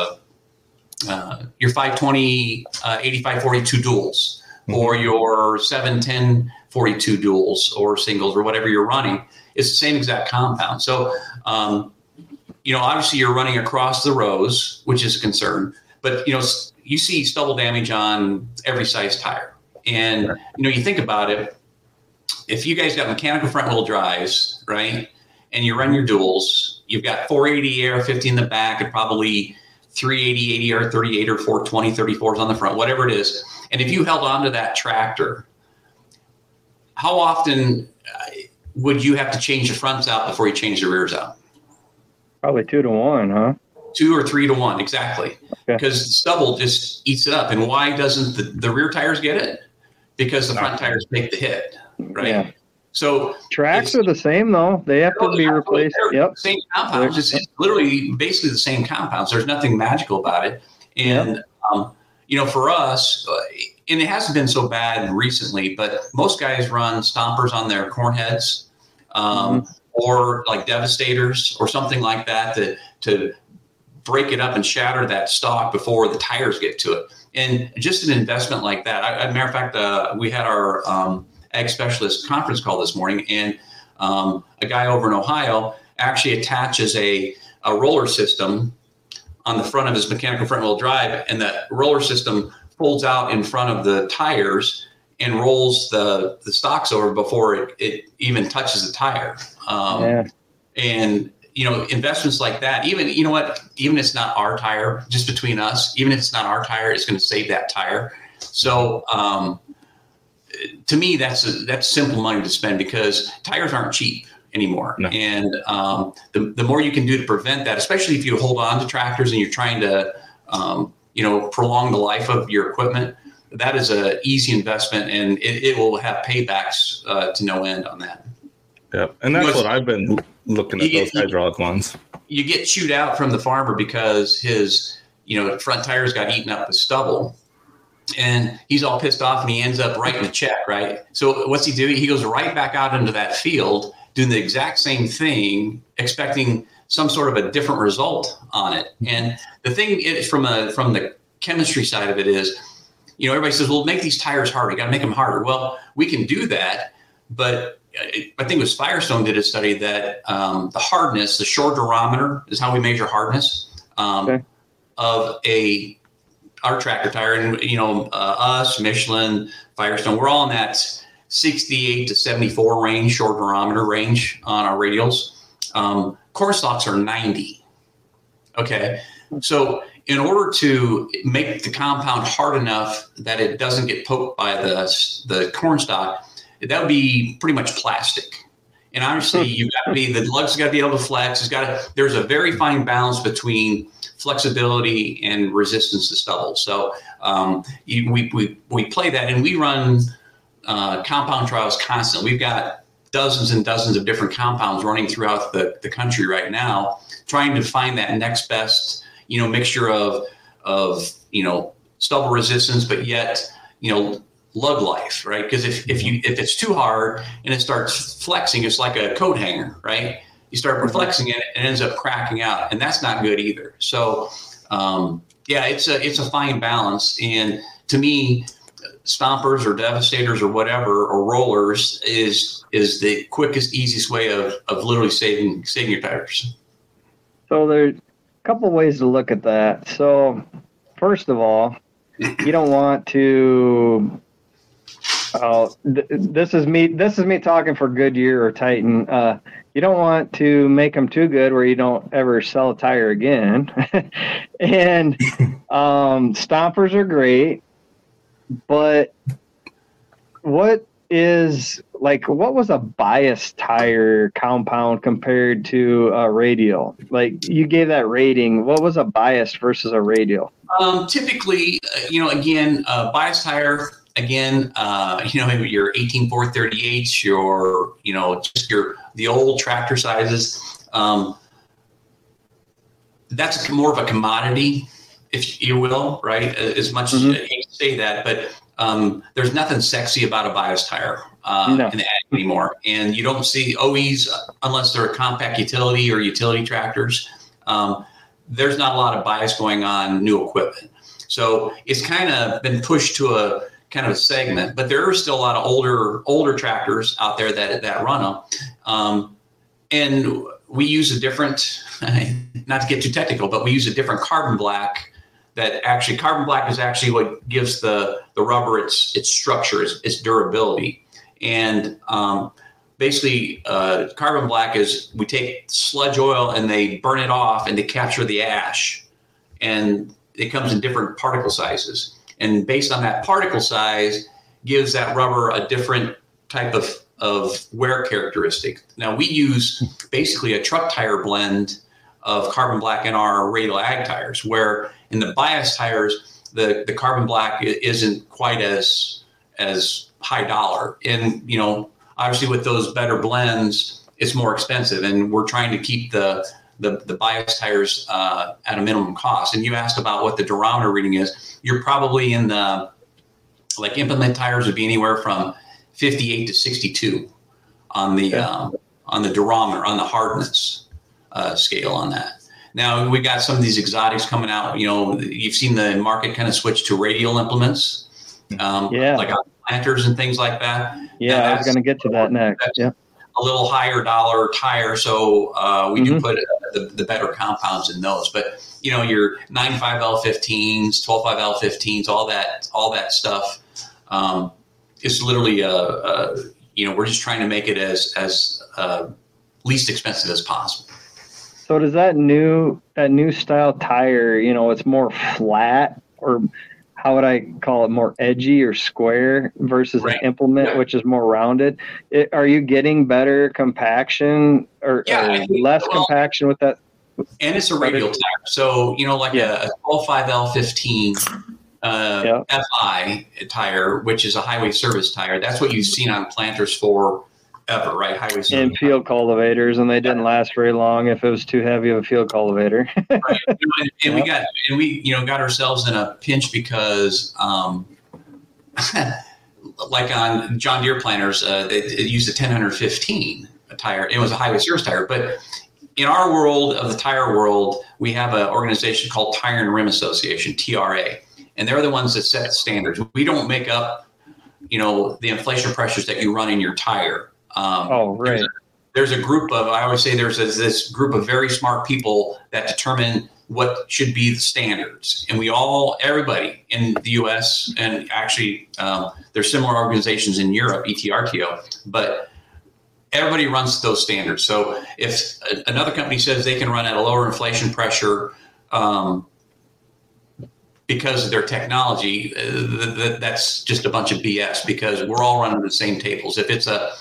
520 8542 duals or your 710 42 duals or singles or whatever you're running. It's the same exact compound. So, obviously you're running across the rows, which is a concern, but you see stubble damage on every size tire. And, you think about it, if you guys got mechanical front wheel drives, right, and you run your duals, you've got 480 AR50 in the back and probably 380 AR38 or 420 34s on the front, whatever it is. And if you held onto that tractor, how often would you have to change the fronts out before you change the rears out? Probably 2 to 1, huh? 2 or 3 to 1, exactly. Because the stubble just eats it up. And why doesn't the rear tires get it? Because the front tires take the hit, right? Yeah. So tracks are the same though. They have to be replaced. Yep. Same compounds. It's literally basically the same compounds. There's nothing magical about it. And for us, and it hasn't been so bad recently, but most guys run stompers on their corn heads, or like Devastators or something like that to break it up and shatter that stock before the tires get to it. And just an investment like that. As a matter of fact, we had our ag specialist conference call this morning, and a guy over in Ohio actually attaches a roller system on the front of his mechanical front wheel drive, and that roller system pulls out in front of the tires and rolls the stocks over before it even touches the tire. And investments like that, even if it's not our tire, just between us, even if it's not our tire, it's going to save that tire. So to me, that's simple money to spend because tires aren't cheap anymore. No. And the more you can do to prevent that, especially if you hold on to tractors and you're trying to, prolong the life of your equipment, that is an easy investment, and it will have paybacks to no end on that. Yeah, and that's what I've been looking at, those hydraulic ones. You get chewed out from the farmer because his, front tires got eaten up with stubble. And he's all pissed off and he ends up writing a check, right? So what's he do? He goes right back out into that field doing the exact same thing, expecting some sort of a different result on it. And the thing is, from the chemistry side of it is, everybody says, well, make these tires harder. You got to make them harder. Well, we can do that. But I think it was Firestone did a study that the hardness, the shore durometer is how we measure hardness of our tractor tire, and us, Michelin, Firestone, we're all in that 68 to 74 range, short durometer range on our radials. Corn stalks are 90. Okay, so in order to make the compound hard enough that it doesn't get poked by the corn stalk, that would be pretty much plastic. And obviously, the lug's got to be able to flex. There's a very fine balance between flexibility and resistance to stubble. So we play that, and we run compound trials constantly. We've got dozens and dozens of different compounds running throughout the country right now, trying to find that next best, mixture of stubble resistance, but yet, lug life, right? Because if it's too hard and it starts flexing, it's like a coat hanger, right? You start flexing it, and it ends up cracking out, and that's not good either. So, it's a fine balance. And to me, stompers or devastators or whatever, or rollers is the quickest, easiest way of literally saving your tires. So there's a couple ways to look at that. So first of all, you don't want to. This is me talking for Goodyear or Titan. You don't want to make them too good where you don't ever sell a tire again. And stompers are great, but what was a bias tire compound compared to a radial? Like, you gave that rating. What was a biased versus a radial? Typically, bias tire. Again, maybe your 18-438s, the old tractor sizes. That's more of a commodity, if you will, right? As much as I hate to say that, but there's nothing sexy about a bias tire in the ag anymore. And you don't see OEs unless they're a compact utility or utility tractors. There's not a lot of bias going on new equipment. So it's kind of been pushed to a kind of a segment, but there are still a lot of older tractors out there that run them. And we use a different, not to get too technical, but we use a different carbon black. Carbon black is actually what gives the rubber its structure, its durability. And basically, carbon black is, we take sludge oil and they burn it off and they capture the ash. And it comes in different particle sizes. And based on that particle size, gives that rubber a different type of wear characteristic. Now, we use basically a truck tire blend of carbon black in our radial ag tires, where in the bias tires, the carbon black isn't quite as high dollar. And, obviously with those better blends, it's more expensive. And we're trying to keep the bias tires at a minimum cost. And you asked about what the durometer reading is. You're probably in the, like, implement tires would be anywhere from 58 to 62 on the durometer, on the hardness scale on that. Now we got some of these exotics coming out. You've seen the market kind of switch to radial implements, like on planters and things like that. Yeah, I was going to get to that next. Yeah. A little higher dollar tire, so we do put the better compounds in those. But your 9.5L15s, 12.5L15s, all that stuff is literally we're just trying to make it as least expensive as possible. So does that new style tire, it's more flat, or how would I call it, more edgy or square versus Right. an implement, which is more rounded. Are you getting better compaction or less compaction with that? And it's a radial tire. So, like a 12.5L15 FI tire, which is a highway service tire. That's what you've seen on planters forever, right? Highway service. And field cultivators, and they didn't last very long if it was too heavy of a field cultivator. Right. And we got ourselves in a pinch because, like on John Deere planters, it used a 1015 tire. It was a highway service tire, but in our world of the tire world, we have an organization called Tire and Rim Association, TRA, and they're the ones that set the standards. We don't make up, the inflation pressures that you run in your tire. Right. There's a group of, I always say there's this group of very smart people that determine what should be the standards. And everybody in the US, and actually there's similar organizations in Europe, ETRTO, but everybody runs those standards. So if another company says they can run at a lower inflation pressure because of their technology, that's just a bunch of BS, because we're all running the same tables. If it's a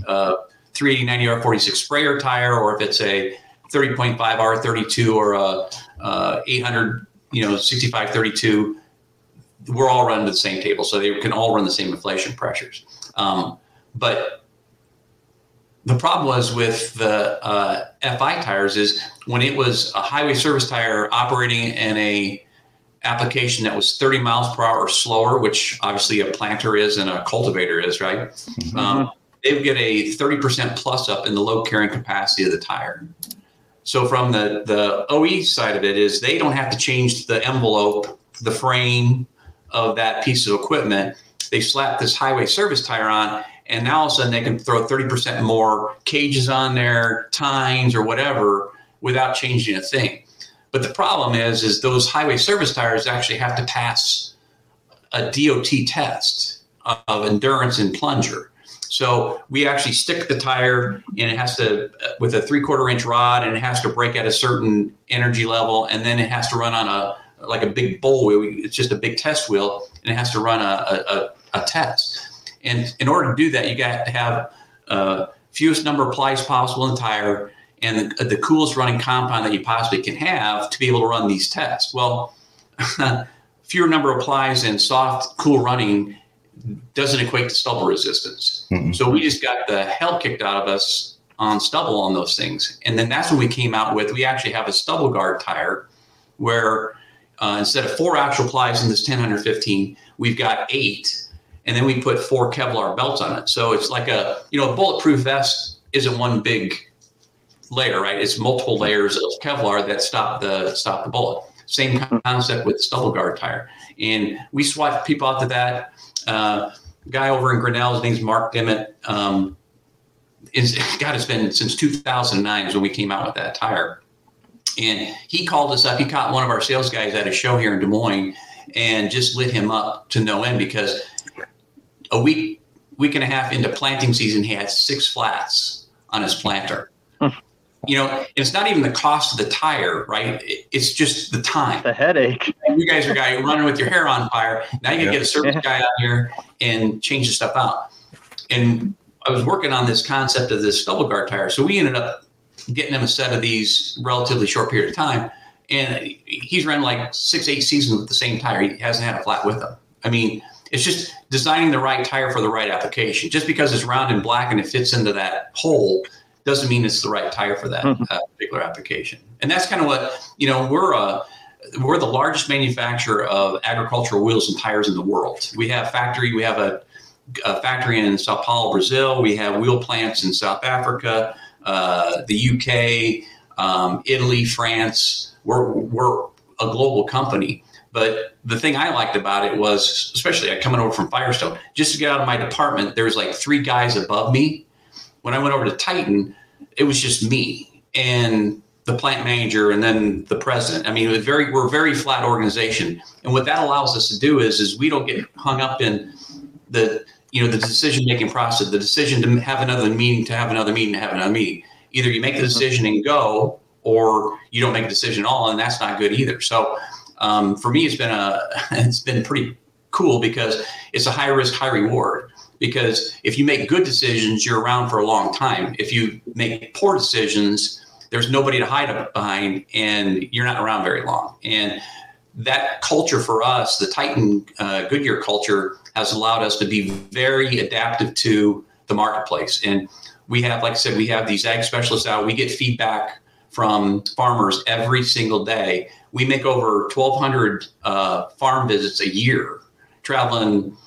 380 R46 sprayer tire, or if it's a 30.5 R32 or a 800 6532, we're all running the same table, so they can all run the same inflation pressures. But the problem was with the FI tires is when it was a highway service tire operating in a application that was 30 miles per hour or slower, which obviously a planter is and a cultivator is, right? Mm-hmm. They would get a 30% plus up in the load carrying capacity of the tire. So from the OE side of it is they don't have to change the envelope, the frame of that piece of equipment. They slap this highway service tire on, and now all of a sudden they can throw 30% more cages on there, tines or whatever, without changing a thing. But the problem is those highway service tires actually have to pass a DOT test of endurance and plunger. So we actually stick the tire, and it has to, with a 3/4 inch rod, and it has to brake at a certain energy level, and then it has to run on a big bowl wheel. It's just a big test wheel, and it has to run a test. And in order to do that, you got to have fewest number of plies possible in the tire, and the coolest running compound that you possibly can have to be able to run these tests. Well, fewer number of plies and soft, cool running doesn't equate to stubble resistance. Mm-hmm. So we just got the hell kicked out of us on stubble on those things. And then that's when we came out with, we actually have a stubble guard tire where instead of 4 actual plies in this 1015, we've got 8. And then we put 4 Kevlar belts on it. So it's like a bulletproof vest isn't one big layer, right? It's multiple layers of Kevlar that stop the bullet. Same concept with the stubble guard tire. And we swiped people out to that. Guy over in Grinnell, his name's Mark Dimmitt. It's been since 2009 is when we came out with that tire. And he called us up. He caught one of our sales guys at a show here in Des Moines and just lit him up to no end, because a week and a half into planting season, he had 6 flats on his planter. It's not even the cost of the tire, right? It's just the time. The headache. And you guys are running with your hair on fire. Now you can get a service guy out here and change the stuff out. And I was working on this concept of this stubble guard tire. So we ended up getting him a set of these relatively short period of time. And he's run like 6-8 seasons with the same tire. He hasn't had a flat with him. I mean, it's just designing the right tire for the right application. Just because it's round and black and it fits into that hole doesn't mean it's the right tire for that particular application. And that's kind of what, we're the largest manufacturer of agricultural wheels and tires in the world. We have a factory in Sao Paulo, Brazil. We have wheel plants in South Africa, the UK, Italy, France. We're a global company. But the thing I liked about it was, especially coming over from Firestone, just to get out of my department, there was like 3 guys above me. When I went over to Titan, it was just me and the plant manager and then the president. I mean, we're a very flat organization. And what that allows us to do is we don't get hung up in the decision-making process, the decision to have another meeting, to have another meeting, to have another meeting. Either you make the decision and go, or you don't make a decision at all, and that's not good either. So for me, it's been pretty cool because it's a high risk, high reward. Because if you make good decisions, you're around for a long time. If you make poor decisions, there's nobody to hide behind, and you're not around very long. And that culture for us, the Titan Goodyear culture, has allowed us to be very adaptive to the marketplace. And we have, like I said, we have these ag specialists out. We get feedback from farmers every single day. We make over 1,200 farm visits a year, traveling,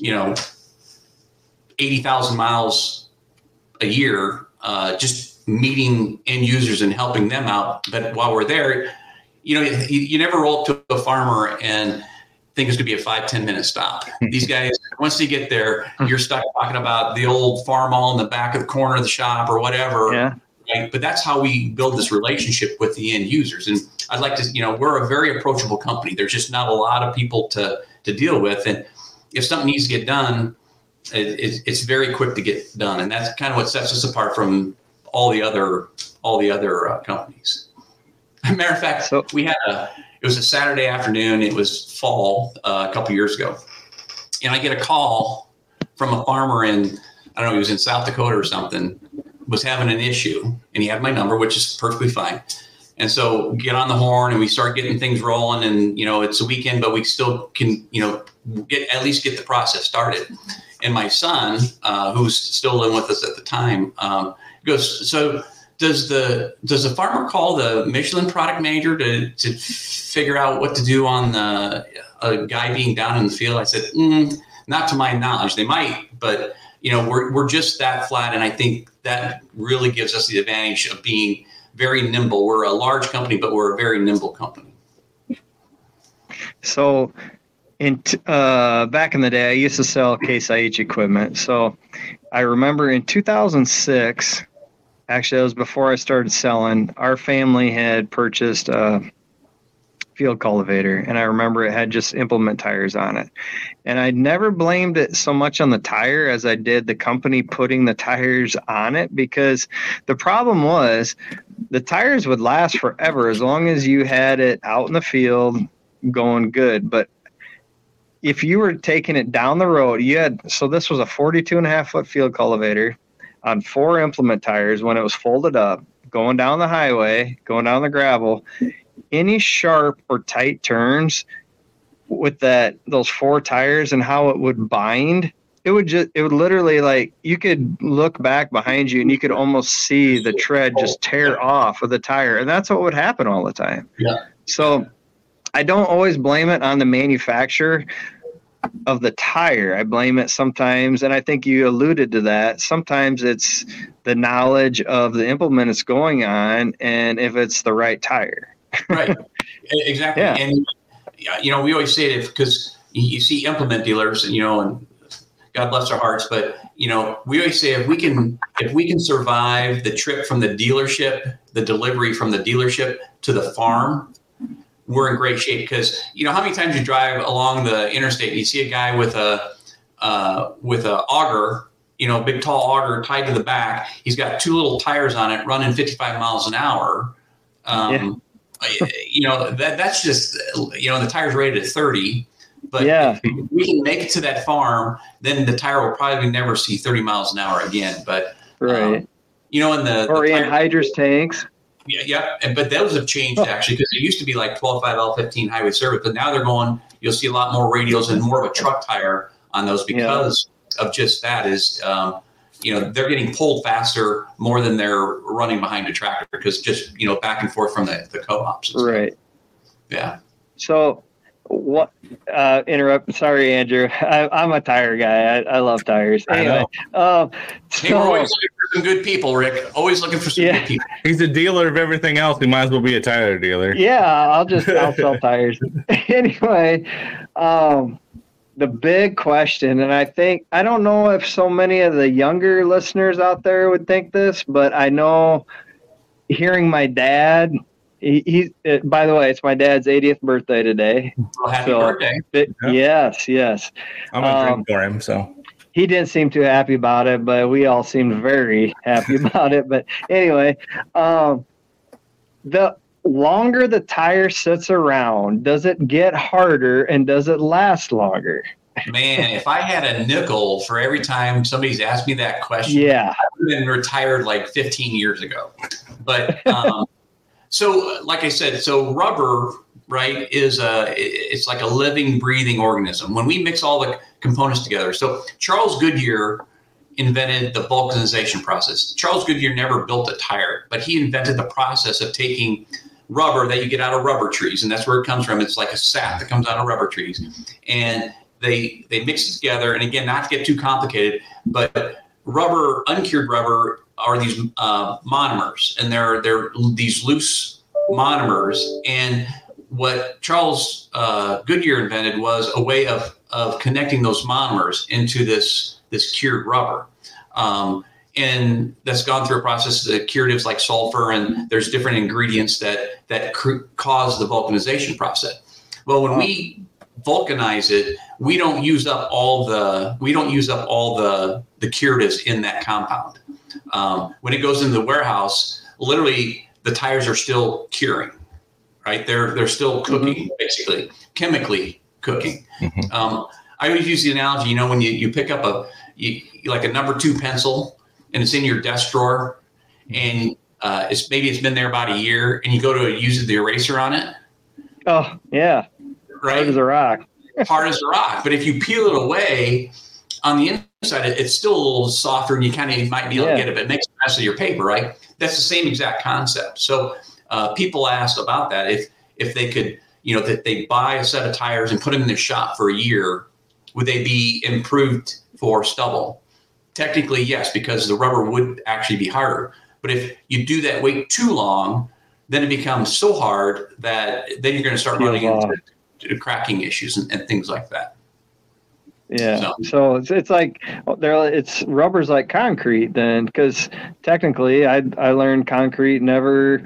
80,000 miles a year, just meeting end users and helping them out. But while we're there, you never roll up to a farmer and think it's going to be a 5-10 minute stop. These guys, once you get there, you're stuck talking about the old farm all in the back of the corner of the shop or whatever. Yeah. Right? But that's how we build this relationship with the end users. And I'd like to, we're a very approachable company. There's just not a lot of people to deal with. And if something needs to get done, it's very quick to get done. And that's kind of what sets us apart from all the other companies. As a matter of fact, it was a Saturday afternoon. It was fall a couple years ago. And I get a call from a farmer in, I don't know, he was in South Dakota or something, was having an issue. And he had my number, which is perfectly fine. And so we get on the horn and we start getting things rolling. And, it's a weekend, but we still can, at least get the process started. And my son, who's still living with us at the time, goes, so does the farmer call the Michelin product manager to figure out what to do on a guy being down in the field? I said, not to my knowledge. They might, but we're just that flat. And I think that really gives us the advantage of being very nimble. We're a large company, but we're a very nimble company. So back in the day, I used to sell Case IH equipment. So I remember in 2006, actually, that was before I started selling, our family had purchased a field cultivator, and I remember it had just implement tires on it. And I never blamed it so much on the tire as I did the company putting the tires on it, because the problem was the tires would last forever as long as you had it out in the field going good. But if you were taking it down the road, so this was a 42.5-foot field cultivator on 4 implement tires when it was folded up, going down the highway, going down the gravel. Any sharp or tight turns with those 4 tires and how it would bind, it would literally, like, you could look back behind you and you could almost see the tread just tear off of the tire. And that's what would happen all the time. Yeah. So I don't always blame it on the manufacturer of the tire. I blame it sometimes, and I think you alluded to that. Sometimes it's the knowledge of the implement it's going on and if it's the right tire. Right. Exactly. Yeah. And, we always say it because you see implement dealers, and God bless their hearts, but, we always say if we can survive the trip from the dealership, the delivery from the dealership to the farm, we're in great shape. Because how many times you drive along the interstate and you see a guy with a auger, big tall auger tied to the back. He's got 2 little tires on it, running 55 miles an hour. That's just the tire's rated at 30. But if we can make it to that farm, then the tire will probably never see 30 miles an hour again. But right, in anhydrous tanks. Yeah, but those have changed actually, because it used to be like 12.5 L15 highway service, but now you'll see a lot more radials and more of a truck tire on those because of just that is, they're getting pulled faster more than they're running behind a tractor because just, back and forth from the co-ops. Right. Yeah. So what, sorry, Andrew. I'm a tire guy. I love tires. Anyway, we're always looking for some good people, Rick. Always looking for some good people. He's a dealer of everything else. He might as well be a tire dealer. Yeah, I'll sell tires. Anyway, the big question, and I don't know if so many of the younger listeners out there would think this, but I know hearing my dad, by the way, it's my dad's 80th birthday today. Well, happy birthday. Yes. I'm going to drink for him, so. He didn't seem too happy about it, but we all seemed very happy about it. But anyway, longer the tire sits around, does it get harder and does it last longer? Man, if I had a nickel for every time somebody's asked me that question, Yeah. I would have been retired like 15 years ago. But so, like I said, so rubber, right, it's like a living, breathing organism. When we mix all the components together, so Charles Goodyear invented the vulcanization process. Charles Goodyear never built a tire, but he invented the process of taking rubber that you get out of rubber trees, and that's where it comes from. It's like a sap that comes out of rubber trees, and they mix it together. And again, not to get too complicated, but rubber, uncured rubber, are these monomers, and they're these loose monomers. And what Charles Goodyear invented was a way of connecting those monomers into this cured rubber. And that's gone through a process of curatives like sulfur, and there's different ingredients that cause the vulcanization process. Well, when we vulcanize it, we don't use up all the curatives in that compound. When it goes into the warehouse, literally the tires are still curing, right? They're still cooking, basically chemically cooking. I always use the analogy, when you pick up like a number 2 pencil and it's in your desk drawer, and it's been there about a year, and you go to use the eraser on it. Oh yeah. Right. Hard as a rock. Hard as a rock. But if you peel it away, on the inside, it's still a little softer, and you might be able to get it, but it makes a mess of your paper, right? That's the same exact concept. So people asked about that. If they could, that they buy a set of tires and put them in their shop for a year, would they be improved for stubble? Technically, yes, because the rubber would actually be harder. But if you do that wait too long, then it becomes so hard that then you're going to start running into cracking issues and things like that. Yeah. So it's like rubber's like concrete then, because technically I learned concrete never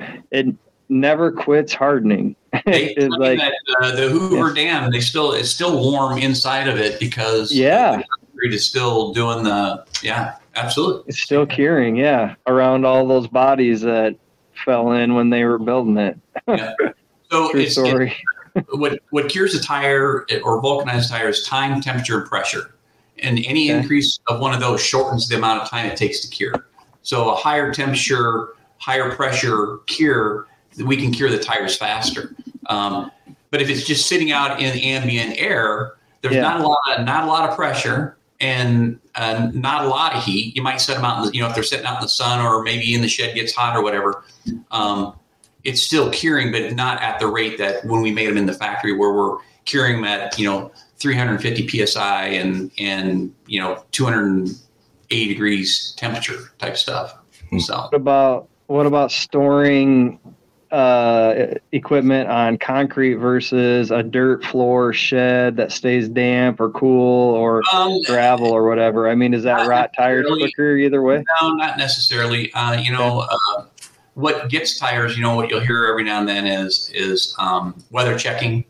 quits hardening. It's like the Hoover Dam, it's still warm inside of it because the concrete is still doing absolutely. It's still curing, around all those bodies that fell in when they were building it. Yeah. So True story. What cures a tire or vulcanized tire is time, temperature, and pressure. And any increase of one of those shortens the amount of time it takes to cure. So a higher temperature, higher pressure cure, we can cure the tires faster. But if it's just sitting out in ambient air, there's not a lot of pressure and not a lot of heat. You might set them out if they're sitting out in the sun, or maybe in the shed gets hot or whatever. It's still curing, but not at the rate that when we made them in the factory, where we're curing them at 350 psi and 280 degrees temperature type stuff. So what about storing equipment on concrete versus a dirt floor shed that stays damp or cool, or gravel or whatever? I mean, does that rot tires quicker either way? No, not necessarily. What gets tires, what you'll hear every now and then is weather checking.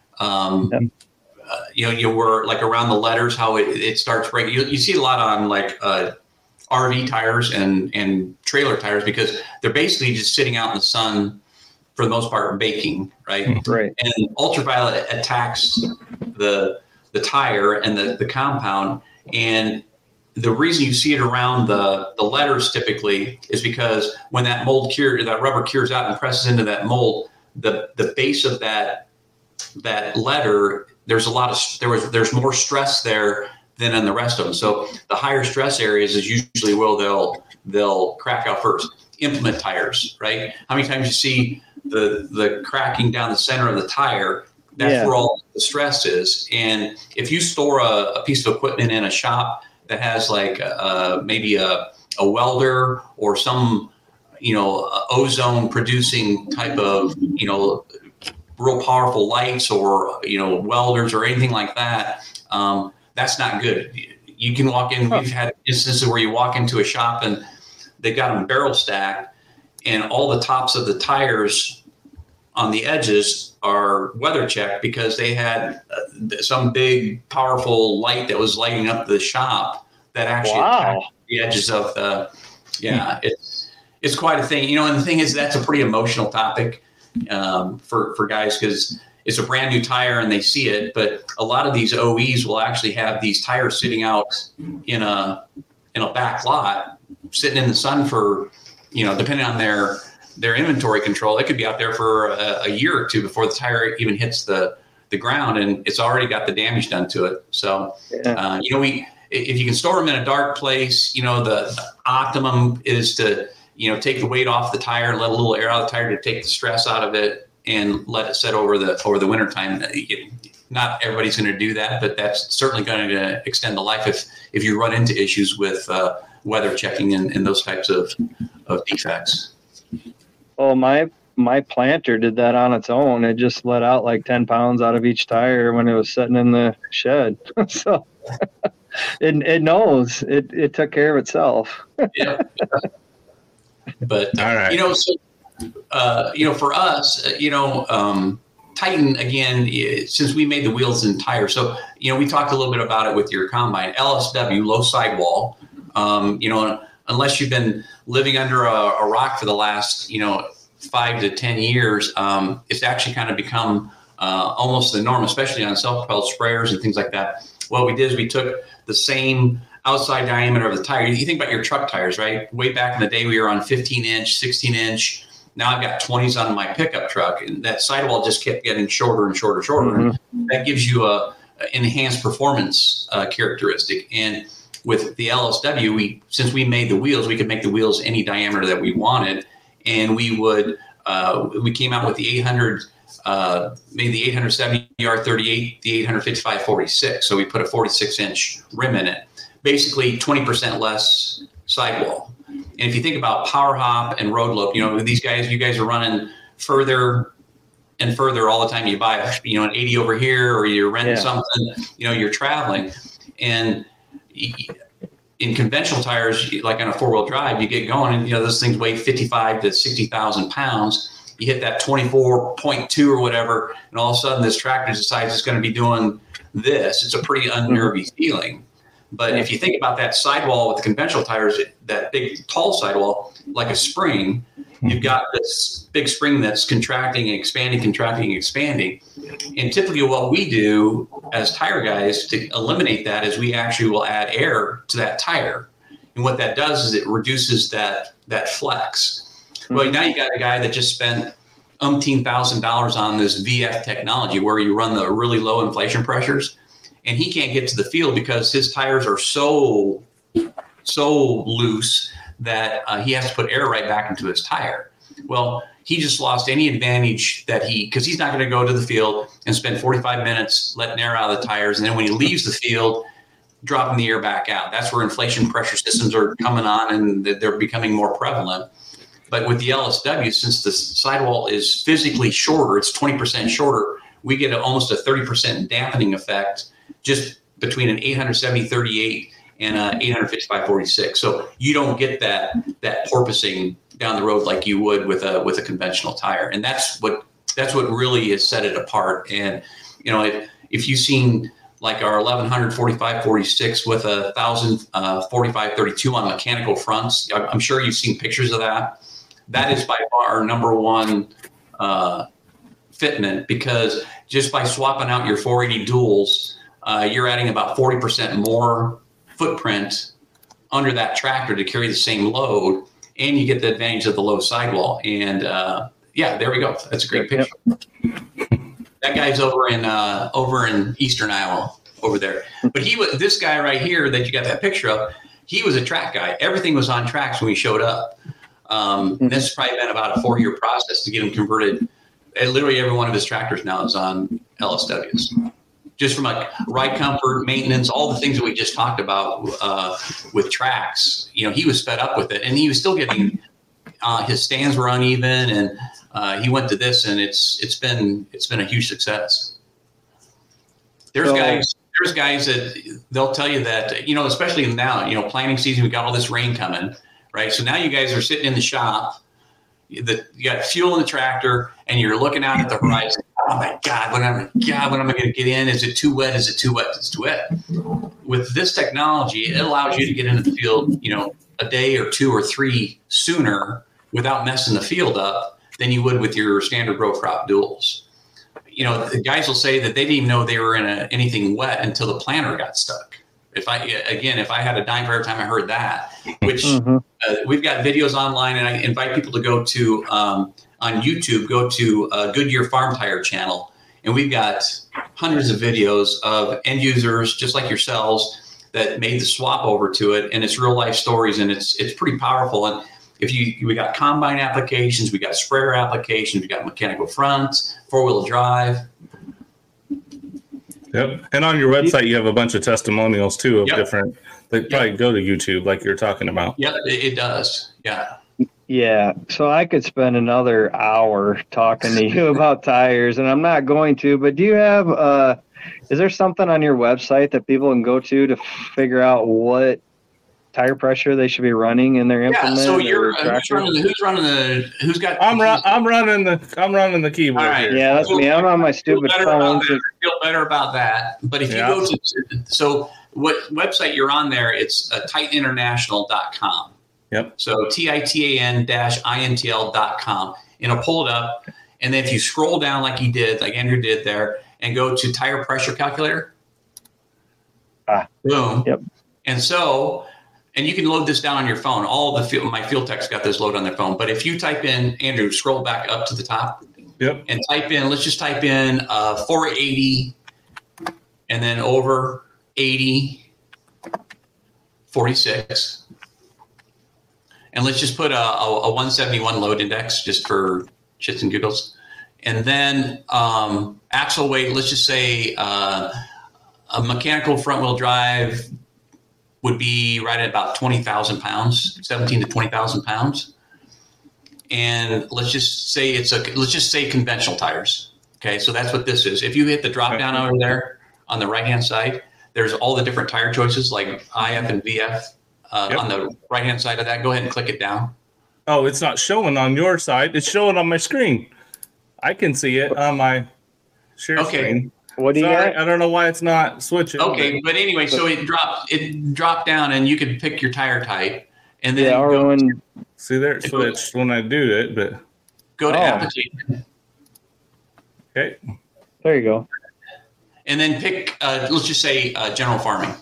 You were like around the letters, how it starts breaking. You see a lot on like RV tires and trailer tires, because they're basically just sitting out in the sun for the most part, baking, right? Right. And ultraviolet attacks the tire and the compound. And the reason you see it around the letters typically is because when that rubber cures out and presses into that mold, the base of that letter, there's more stress there than on the rest of them. So the higher stress areas is usually where they'll crack out first. Implement tires, right? How many times you see the cracking down the center of the tire? That's where all the stress is. And if you store a piece of equipment in a shop that has like maybe a welder or some ozone producing type of real powerful lights or welders or anything like that, that's not good. You can walk in. We've had instances where you walk into a shop and they've got them barrel stacked, and all the tops of the tires on the edges are weather checked because they had some big powerful light that was lighting up the shop that actually attacked the edges of the. Yeah, it's quite a thing. And the thing is, that's a pretty emotional topic. for guys, because it's a brand new tire and they see it. But a lot of these OEs will actually have these tires sitting out in a back lot, sitting in the sun for, depending on their inventory control, it could be out there for a year or two before the tire even hits the ground, and it's already got the damage done to it. So, if you can store them in a dark place, the optimum is to, take the weight off the tire and let a little air out of the tire to take the stress out of it and let it set over the winter time. Not everybody's going to do that, but that's certainly going to extend the life if you run into issues with weather checking and those types of defects. Oh, my planter did that on its own. It just let out like 10 pounds out of each tire when it was sitting in the shed. So it knows it took care of itself. Yeah. But, all right. For us, Titan, again, since we made the wheels and tires. So, we talked a little bit about it with your combine, LSW, low sidewall. Unless you've been living under a rock for the last, 5 to 10 years, it's actually kind of become almost the norm, especially on self-propelled sprayers and things like that. What we did is we took the same outside diameter of the tire. You think about your truck tires, right? Way back in the day, we were on 15-inch, 16-inch. Now I've got 20s on my pickup truck, and that sidewall just kept getting shorter and shorter, shorter. Mm-hmm. And that gives you a enhanced performance characteristic. And with the LSW, since we made the wheels, we could make the wheels any diameter that we wanted. And we came out with the 800, made the 870 R38, the 855 46. So we put a 46-inch rim in it, basically 20% less sidewall. And if you think about power hop and road lope, you guys are running further and further all the time. You buy an 80 over here, or you're renting something, you're traveling. And in conventional tires, like on a 4-wheel drive, you get going and, those things weigh 55 to 60,000 pounds. You hit that 24.2 or whatever, and all of a sudden this tractor decides it's going to be doing this. It's a pretty unnervy feeling. But if you think about that sidewall with the conventional tires, that big, tall sidewall, like a spring, you've got this big spring that's contracting and expanding, contracting and expanding. And typically what we do as tire guys to eliminate that is we actually will add air to that tire. And what that does is it reduces that flex. Well, now you got a guy that just spent $1,000 on this VF technology where you run the really low inflation pressures, and he can't get to the field because his tires are so loose that he has to put air right back into his tire. Well, he just lost any advantage because he's not going to go to the field and spend 45 minutes letting air out of the tires. And then when he leaves the field, dropping the air back out. That's where inflation pressure systems are coming on, and they're becoming more prevalent. But with the LSW, since the sidewall is physically shorter, it's 20% shorter, we get almost a 30% dampening effect just between an 870-38 and an 855-46. So you don't get that porpoising down the road like you would with a conventional tire. And that's what really has set it apart. And, if you've seen like our 1100 45-46 with 1000 45-32 on mechanical fronts, I'm sure you've seen pictures of that. That is by far our number one fitment, because just by swapping out your 480 duals, you're adding about 40% more footprint under that tractor to carry the same load, and you get the advantage of the low sidewall. And there we go. That's a great picture. That guy's over in Eastern Iowa over there. But this guy right here that you got that picture of, he was a track guy. Everything was on tracks when we showed up. This has probably been about a 4-year process to get him converted. And literally every one of his tractors now is on LSWs. Just from like ride comfort, maintenance, all the things that we just talked about with tracks. He was fed up with it, and he was still getting his stands were uneven, and he went to this, and it's been a huge success. There's guys that they'll tell you that, especially now, planting season, we got all this rain coming, right? So now you guys are sitting in the shop, you got fuel in the tractor, and you're looking out at the horizon. Oh my God, when am I going to get in? Is it too wet? Is it too wet? It's too wet. With this technology, it allows you to get into the field, a day or 2 or 3 sooner without messing the field up. than you would with your standard row crop duals. You know, the guys will say that they didn't even know they were in anything wet until the planter got stuck. If I had a dime for every time I heard that, which we've got videos online, and I invite people to go to on YouTube, go to Goodyear Farm Tire channel, and we've got hundreds of videos of end users just like yourselves that made the swap over to it, and it's real life stories, and it's pretty powerful. And we got combine applications, we got sprayer applications, we got mechanical fronts, 4-wheel drive. Yep. And on your website, you have a bunch of testimonials too of different. They probably go to YouTube, like you're talking about. Yep, it does. Yeah. Yeah. So I could spend another hour talking to you about tires, and I'm not going to. But do you have? Is there something on your website that people can go to figure out what tire pressure they should be running in their implement? Yeah. So who's got? I'm running the keyboard. All right. Here. Yeah, that's me. I'm on my stupid phone. Feel better about that. But if you go to what website you're on there, it's titaninternational.com. Yep. So TITAN-INTL.com, and it'll pull it up. And then if you scroll down like you did, like Andrew did there, and go to tire pressure calculator, boom. Yep. And you can load this down on your phone. My field techs got this load on their phone. But if you type in, Andrew, scroll back up to the top. Yep. And let's just type in 480 and then over 80, 46. And let's just put a 171 load index just for shits and giggles. And then axle weight, let's just say a mechanical front wheel drive would be right at about 20,000 pounds, 17 to 20,000 pounds. And let's just say conventional tires. Okay, so that's what this is. If you hit the drop down over there on the right hand side, there's all the different tire choices like IF and VF on the right hand side of that. Go ahead and click it down. Oh, it's not showing on your side. It's showing on my screen. I can see it on my share screen. What do you got? I don't know why it's not switching. Okay, but anyway, so it dropped down, and you could pick your tire type, and then see there it switched when I do it, but go to application. Okay, there you go. And then pick. Let's just say general farming.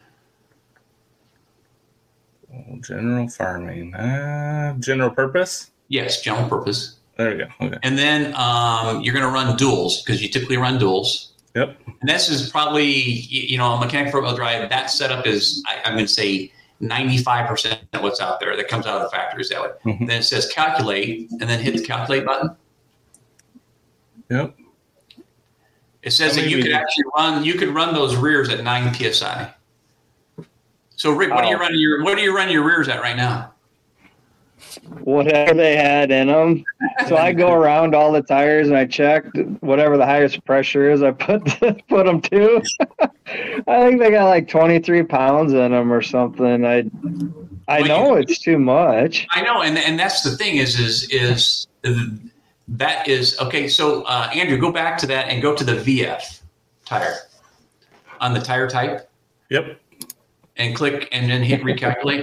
General farming. General purpose. Yes, general purpose. There we go. Okay. And then you're going to run duals because you typically run duals. Yep. And this is probably, a mechanical front wheel drive. That setup is, I'm going to say, 95% of what's out there that comes out of the factory is that way. Mm-hmm. Then it says calculate, and then hit the calculate button. Yep. It says that you could run those rears at 9 psi. So Rick, what are you running your rears at right now? Whatever they had in them. So I go around all the tires and I check whatever the highest pressure is. I put them to. I think they got like 23 pounds in them or something. I know it's too much. I know, and that's the thing is that is okay. So Andrew, go back to that and go to the VF tire on the tire type. Yep. And click and then hit recalculate.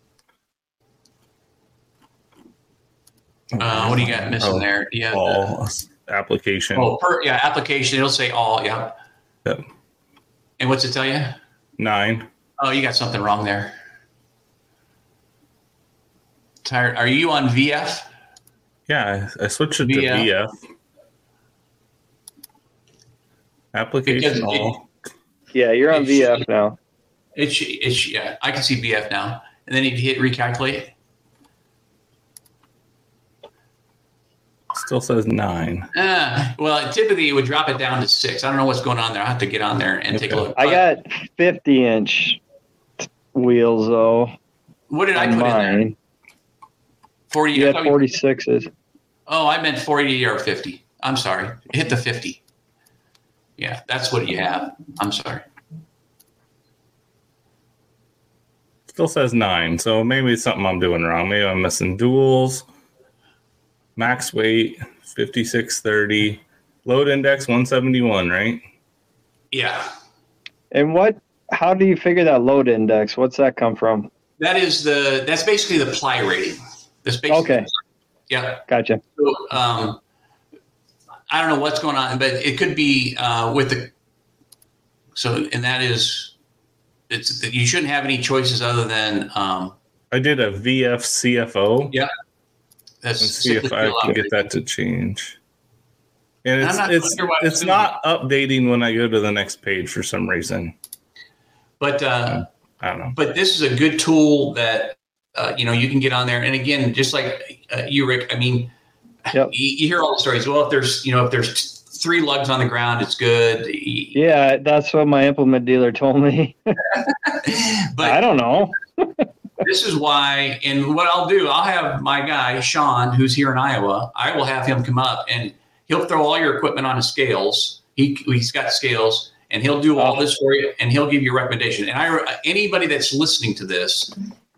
What do you got missing there? Yeah, all application. Application. It'll say all. Yeah. Yep. And what's it tell you? 9. Oh, you got something wrong there. Tired. Are you on VF? Yeah, I switched it to VF. Application all. Yeah, you're on VF now. Yeah, I can see VF now. And then you hit recalculate. Still says 9. Well, typically it would drop it down to 6. I don't know what's going on there. I have to get on there and take a look. I got 50-inch wheels though. What did I put in there? 40. You had 46s. Oh, I meant 40 or 50. I'm sorry. Hit the 50. Yeah, that's what you have. I'm sorry. Still says 9, so maybe it's something I'm doing wrong. Maybe I'm missing duals. Max weight 5630, load index 171, right? Yeah. And how do you figure that load index? What's that come from? That's basically the ply rating. Okay. Yeah. Gotcha. So, I don't know what's going on, but it could be with the. So, and that is, you shouldn't have any choices other than. I did a VFCFO. Yeah. And see if I can get that to change. And it's not updating when I go to the next page for some reason. But I don't know. But this is a good tool that you can get on there. And again, just like you, Rick, I mean, yep. you hear all the stories. Well, if there's 3 lugs on the ground, it's good. Yeah, that's what my implement dealer told me. But I don't know. This is why, and what I'll do, I'll have my guy, Sean, who's here in Iowa, I will have him come up and he'll throw all your equipment on his scales. He's got scales and he'll do all this for you and he'll give you a recommendation. And anybody that's listening to this,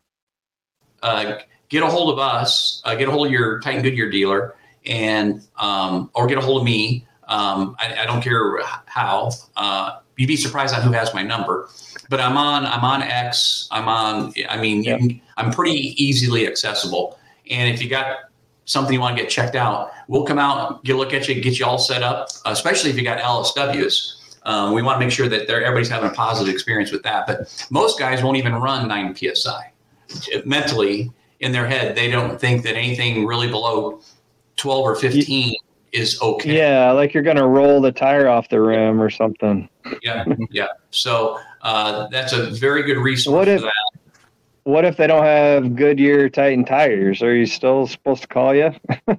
get a hold of us, get a hold of your Titan Goodyear dealer and, or get a hold of me. I don't care how, you'd be surprised on who has my number. But I'm on X. I'm pretty easily accessible. And if you got something you want to get checked out, we'll come out, get a look at you, get you all set up, especially if you got LSWs. We want to make sure that everybody's having a positive experience with that. But most guys won't even run 9 PSI. Mentally, in their head, they don't think that anything really below 12 or 15 is okay. Yeah, like you're going to roll the tire off the rim or something. Yeah. So that's a very good resource for that. What if they don't have Goodyear Titan tires? Are you still supposed to call you?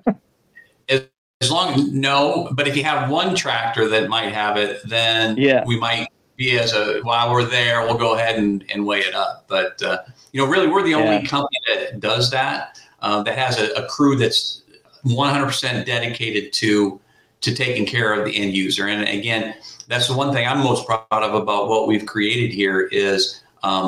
As long no, but if you have one tractor that might have it, then we might be while we're there, we'll go ahead and weigh it up. But really, we're the only company that does that. That has a crew that's 100% dedicated to taking care of the end user. And again, that's the one thing I'm most proud of about what we've created here is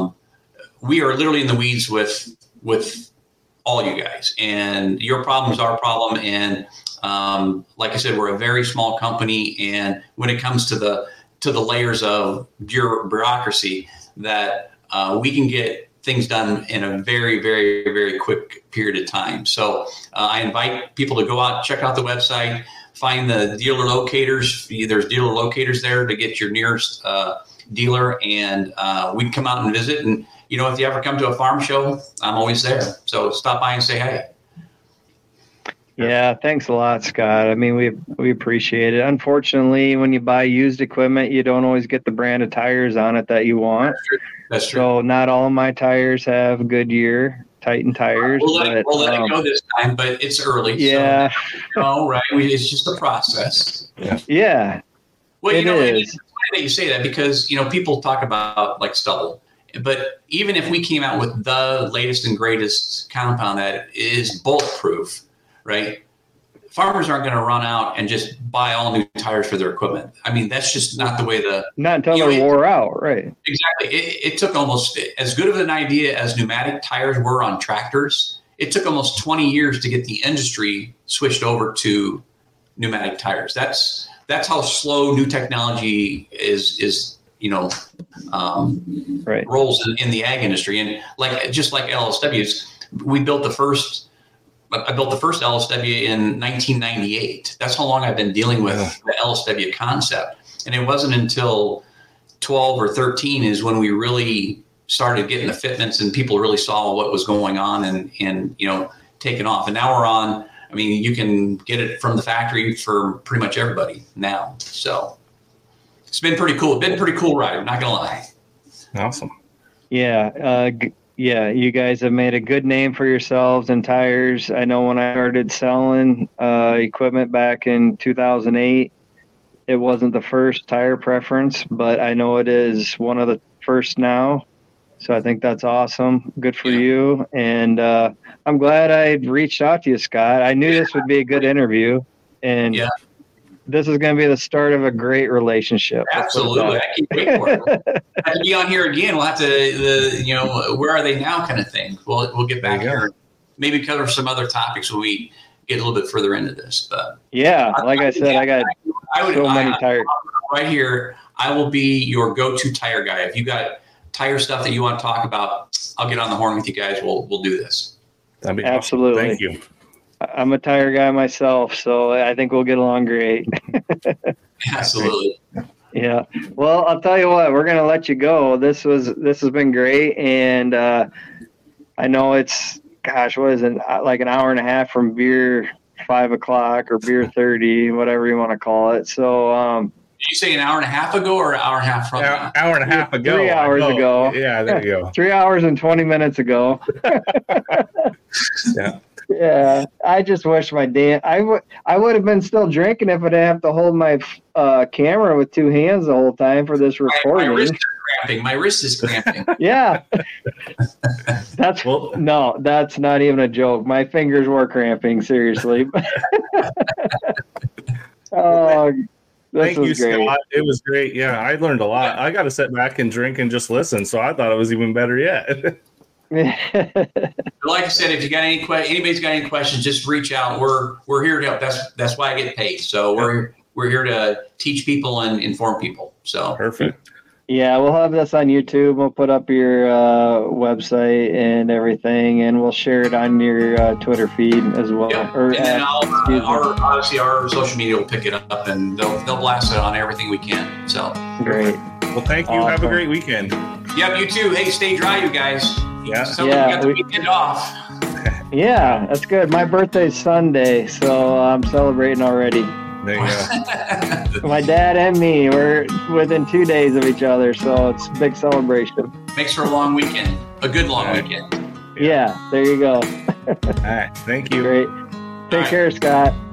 we are literally in the weeds with all you guys, and your problem is our problem. And like I said, we're a very small company, and when it comes to the layers of bureaucracy, that we can get things done in a very, very, very quick period of time. So I invite people to go out, check out the website, find the dealer locators. There's dealer locators there to get your nearest dealer, and we can come out and visit. And if you ever come to a farm show, I'm always there. So stop by and say hey. Yeah, thanks a lot, Scott. I mean, we appreciate it. Unfortunately, when you buy used equipment, you don't always get the brand of tires on it that you want. That's true. So not all of my tires have Goodyear Titan tires. We'll let it go this time, but it's early. Yeah. So, right. It's just a process. Yeah. Well, it is. It's funny that you say that because, people talk about like stubble. But even if we came out with the latest and greatest compound that is bulletproof, right? Farmers aren't going to run out and just buy all new tires for their equipment. I mean, that's just not the way not until they're wore out, right? Exactly. It took almost as good of an idea as pneumatic tires were on tractors. It took almost 20 years to get the industry switched over to pneumatic tires. That's how slow new technology is rolls in the ag industry. And just like LSWs, I built the first LSW in 1998. That's how long I've been dealing with the LSW concept. And it wasn't until 12 or 13 is when we really started getting the fitments and people really saw what was going on and taking off. And now we're on, you can get it from the factory for pretty much everybody now. So it's been pretty cool. It's been a pretty cool ride. I'm not going to lie. Awesome. Yeah. Yeah, you guys have made a good name for yourselves in tires. I know when I started selling equipment back in 2008, it wasn't the first tire preference, but I know it is one of the first now. So I think that's awesome. Good for you. And I'm glad I reached out to you, Scott. I knew this would be a good interview. And this is going to be the start of a great relationship. Absolutely. I can't wait for it. I have to be on here again. We'll have to, where are they now kind of thing. We'll get back here and maybe cover some other topics when we get a little bit further into this. But like I said, I got so many tires. Right here, I will be your go-to tire guy. If you got tire stuff that you want to talk about, I'll get on the horn with you guys. We'll do this. That'd be absolutely awesome. Thank you. I'm a tire guy myself, so I think we'll get along great. Absolutely. Yeah. Well, I'll tell you what, we're going to let you go. This has been great. And I know it's, gosh, what is it? Like an hour and a half from beer 5 o'clock or beer 30, whatever you want to call it. So, Did you say an hour and a half ago or an hour and a half from now? Hour and a half ago. 3 hours ago. Yeah, there you go. 3 hours and 20 minutes ago. Yeah. Yeah, I just wish I would have been still drinking if I didn't have to hold my camera with two hands the whole time for this recording. My wrist is cramping. Yeah, that's not even a joke. My fingers were cramping, seriously. Oh, Thank you, great. Scott. It was great. Yeah, I learned a lot. I got to sit back and drink and just listen, so I thought it was even better yet. Like I said, if you got anybody's got any questions, just reach out. We're here to help. That's why I get paid. So we're here to teach people and inform people. So perfect. Yeah, we'll have this on YouTube. We'll put up your website and everything, and we'll share it on your Twitter feed as well. Yeah. And then obviously our social media will pick it up, and they'll blast it on everything we can. So great. Well, thank you. Awesome. Have a great weekend. Yep, you too. Hey, stay dry, you guys. Yeah. So we got the weekend off. Yeah, that's good. My birthday's Sunday, so I'm celebrating already. There you go. My dad and me, we're within 2 days of each other, so it's a big celebration. Makes for a long weekend. A good long weekend. Yeah, there you go. All right. Thank you. Great. Take care, Scott.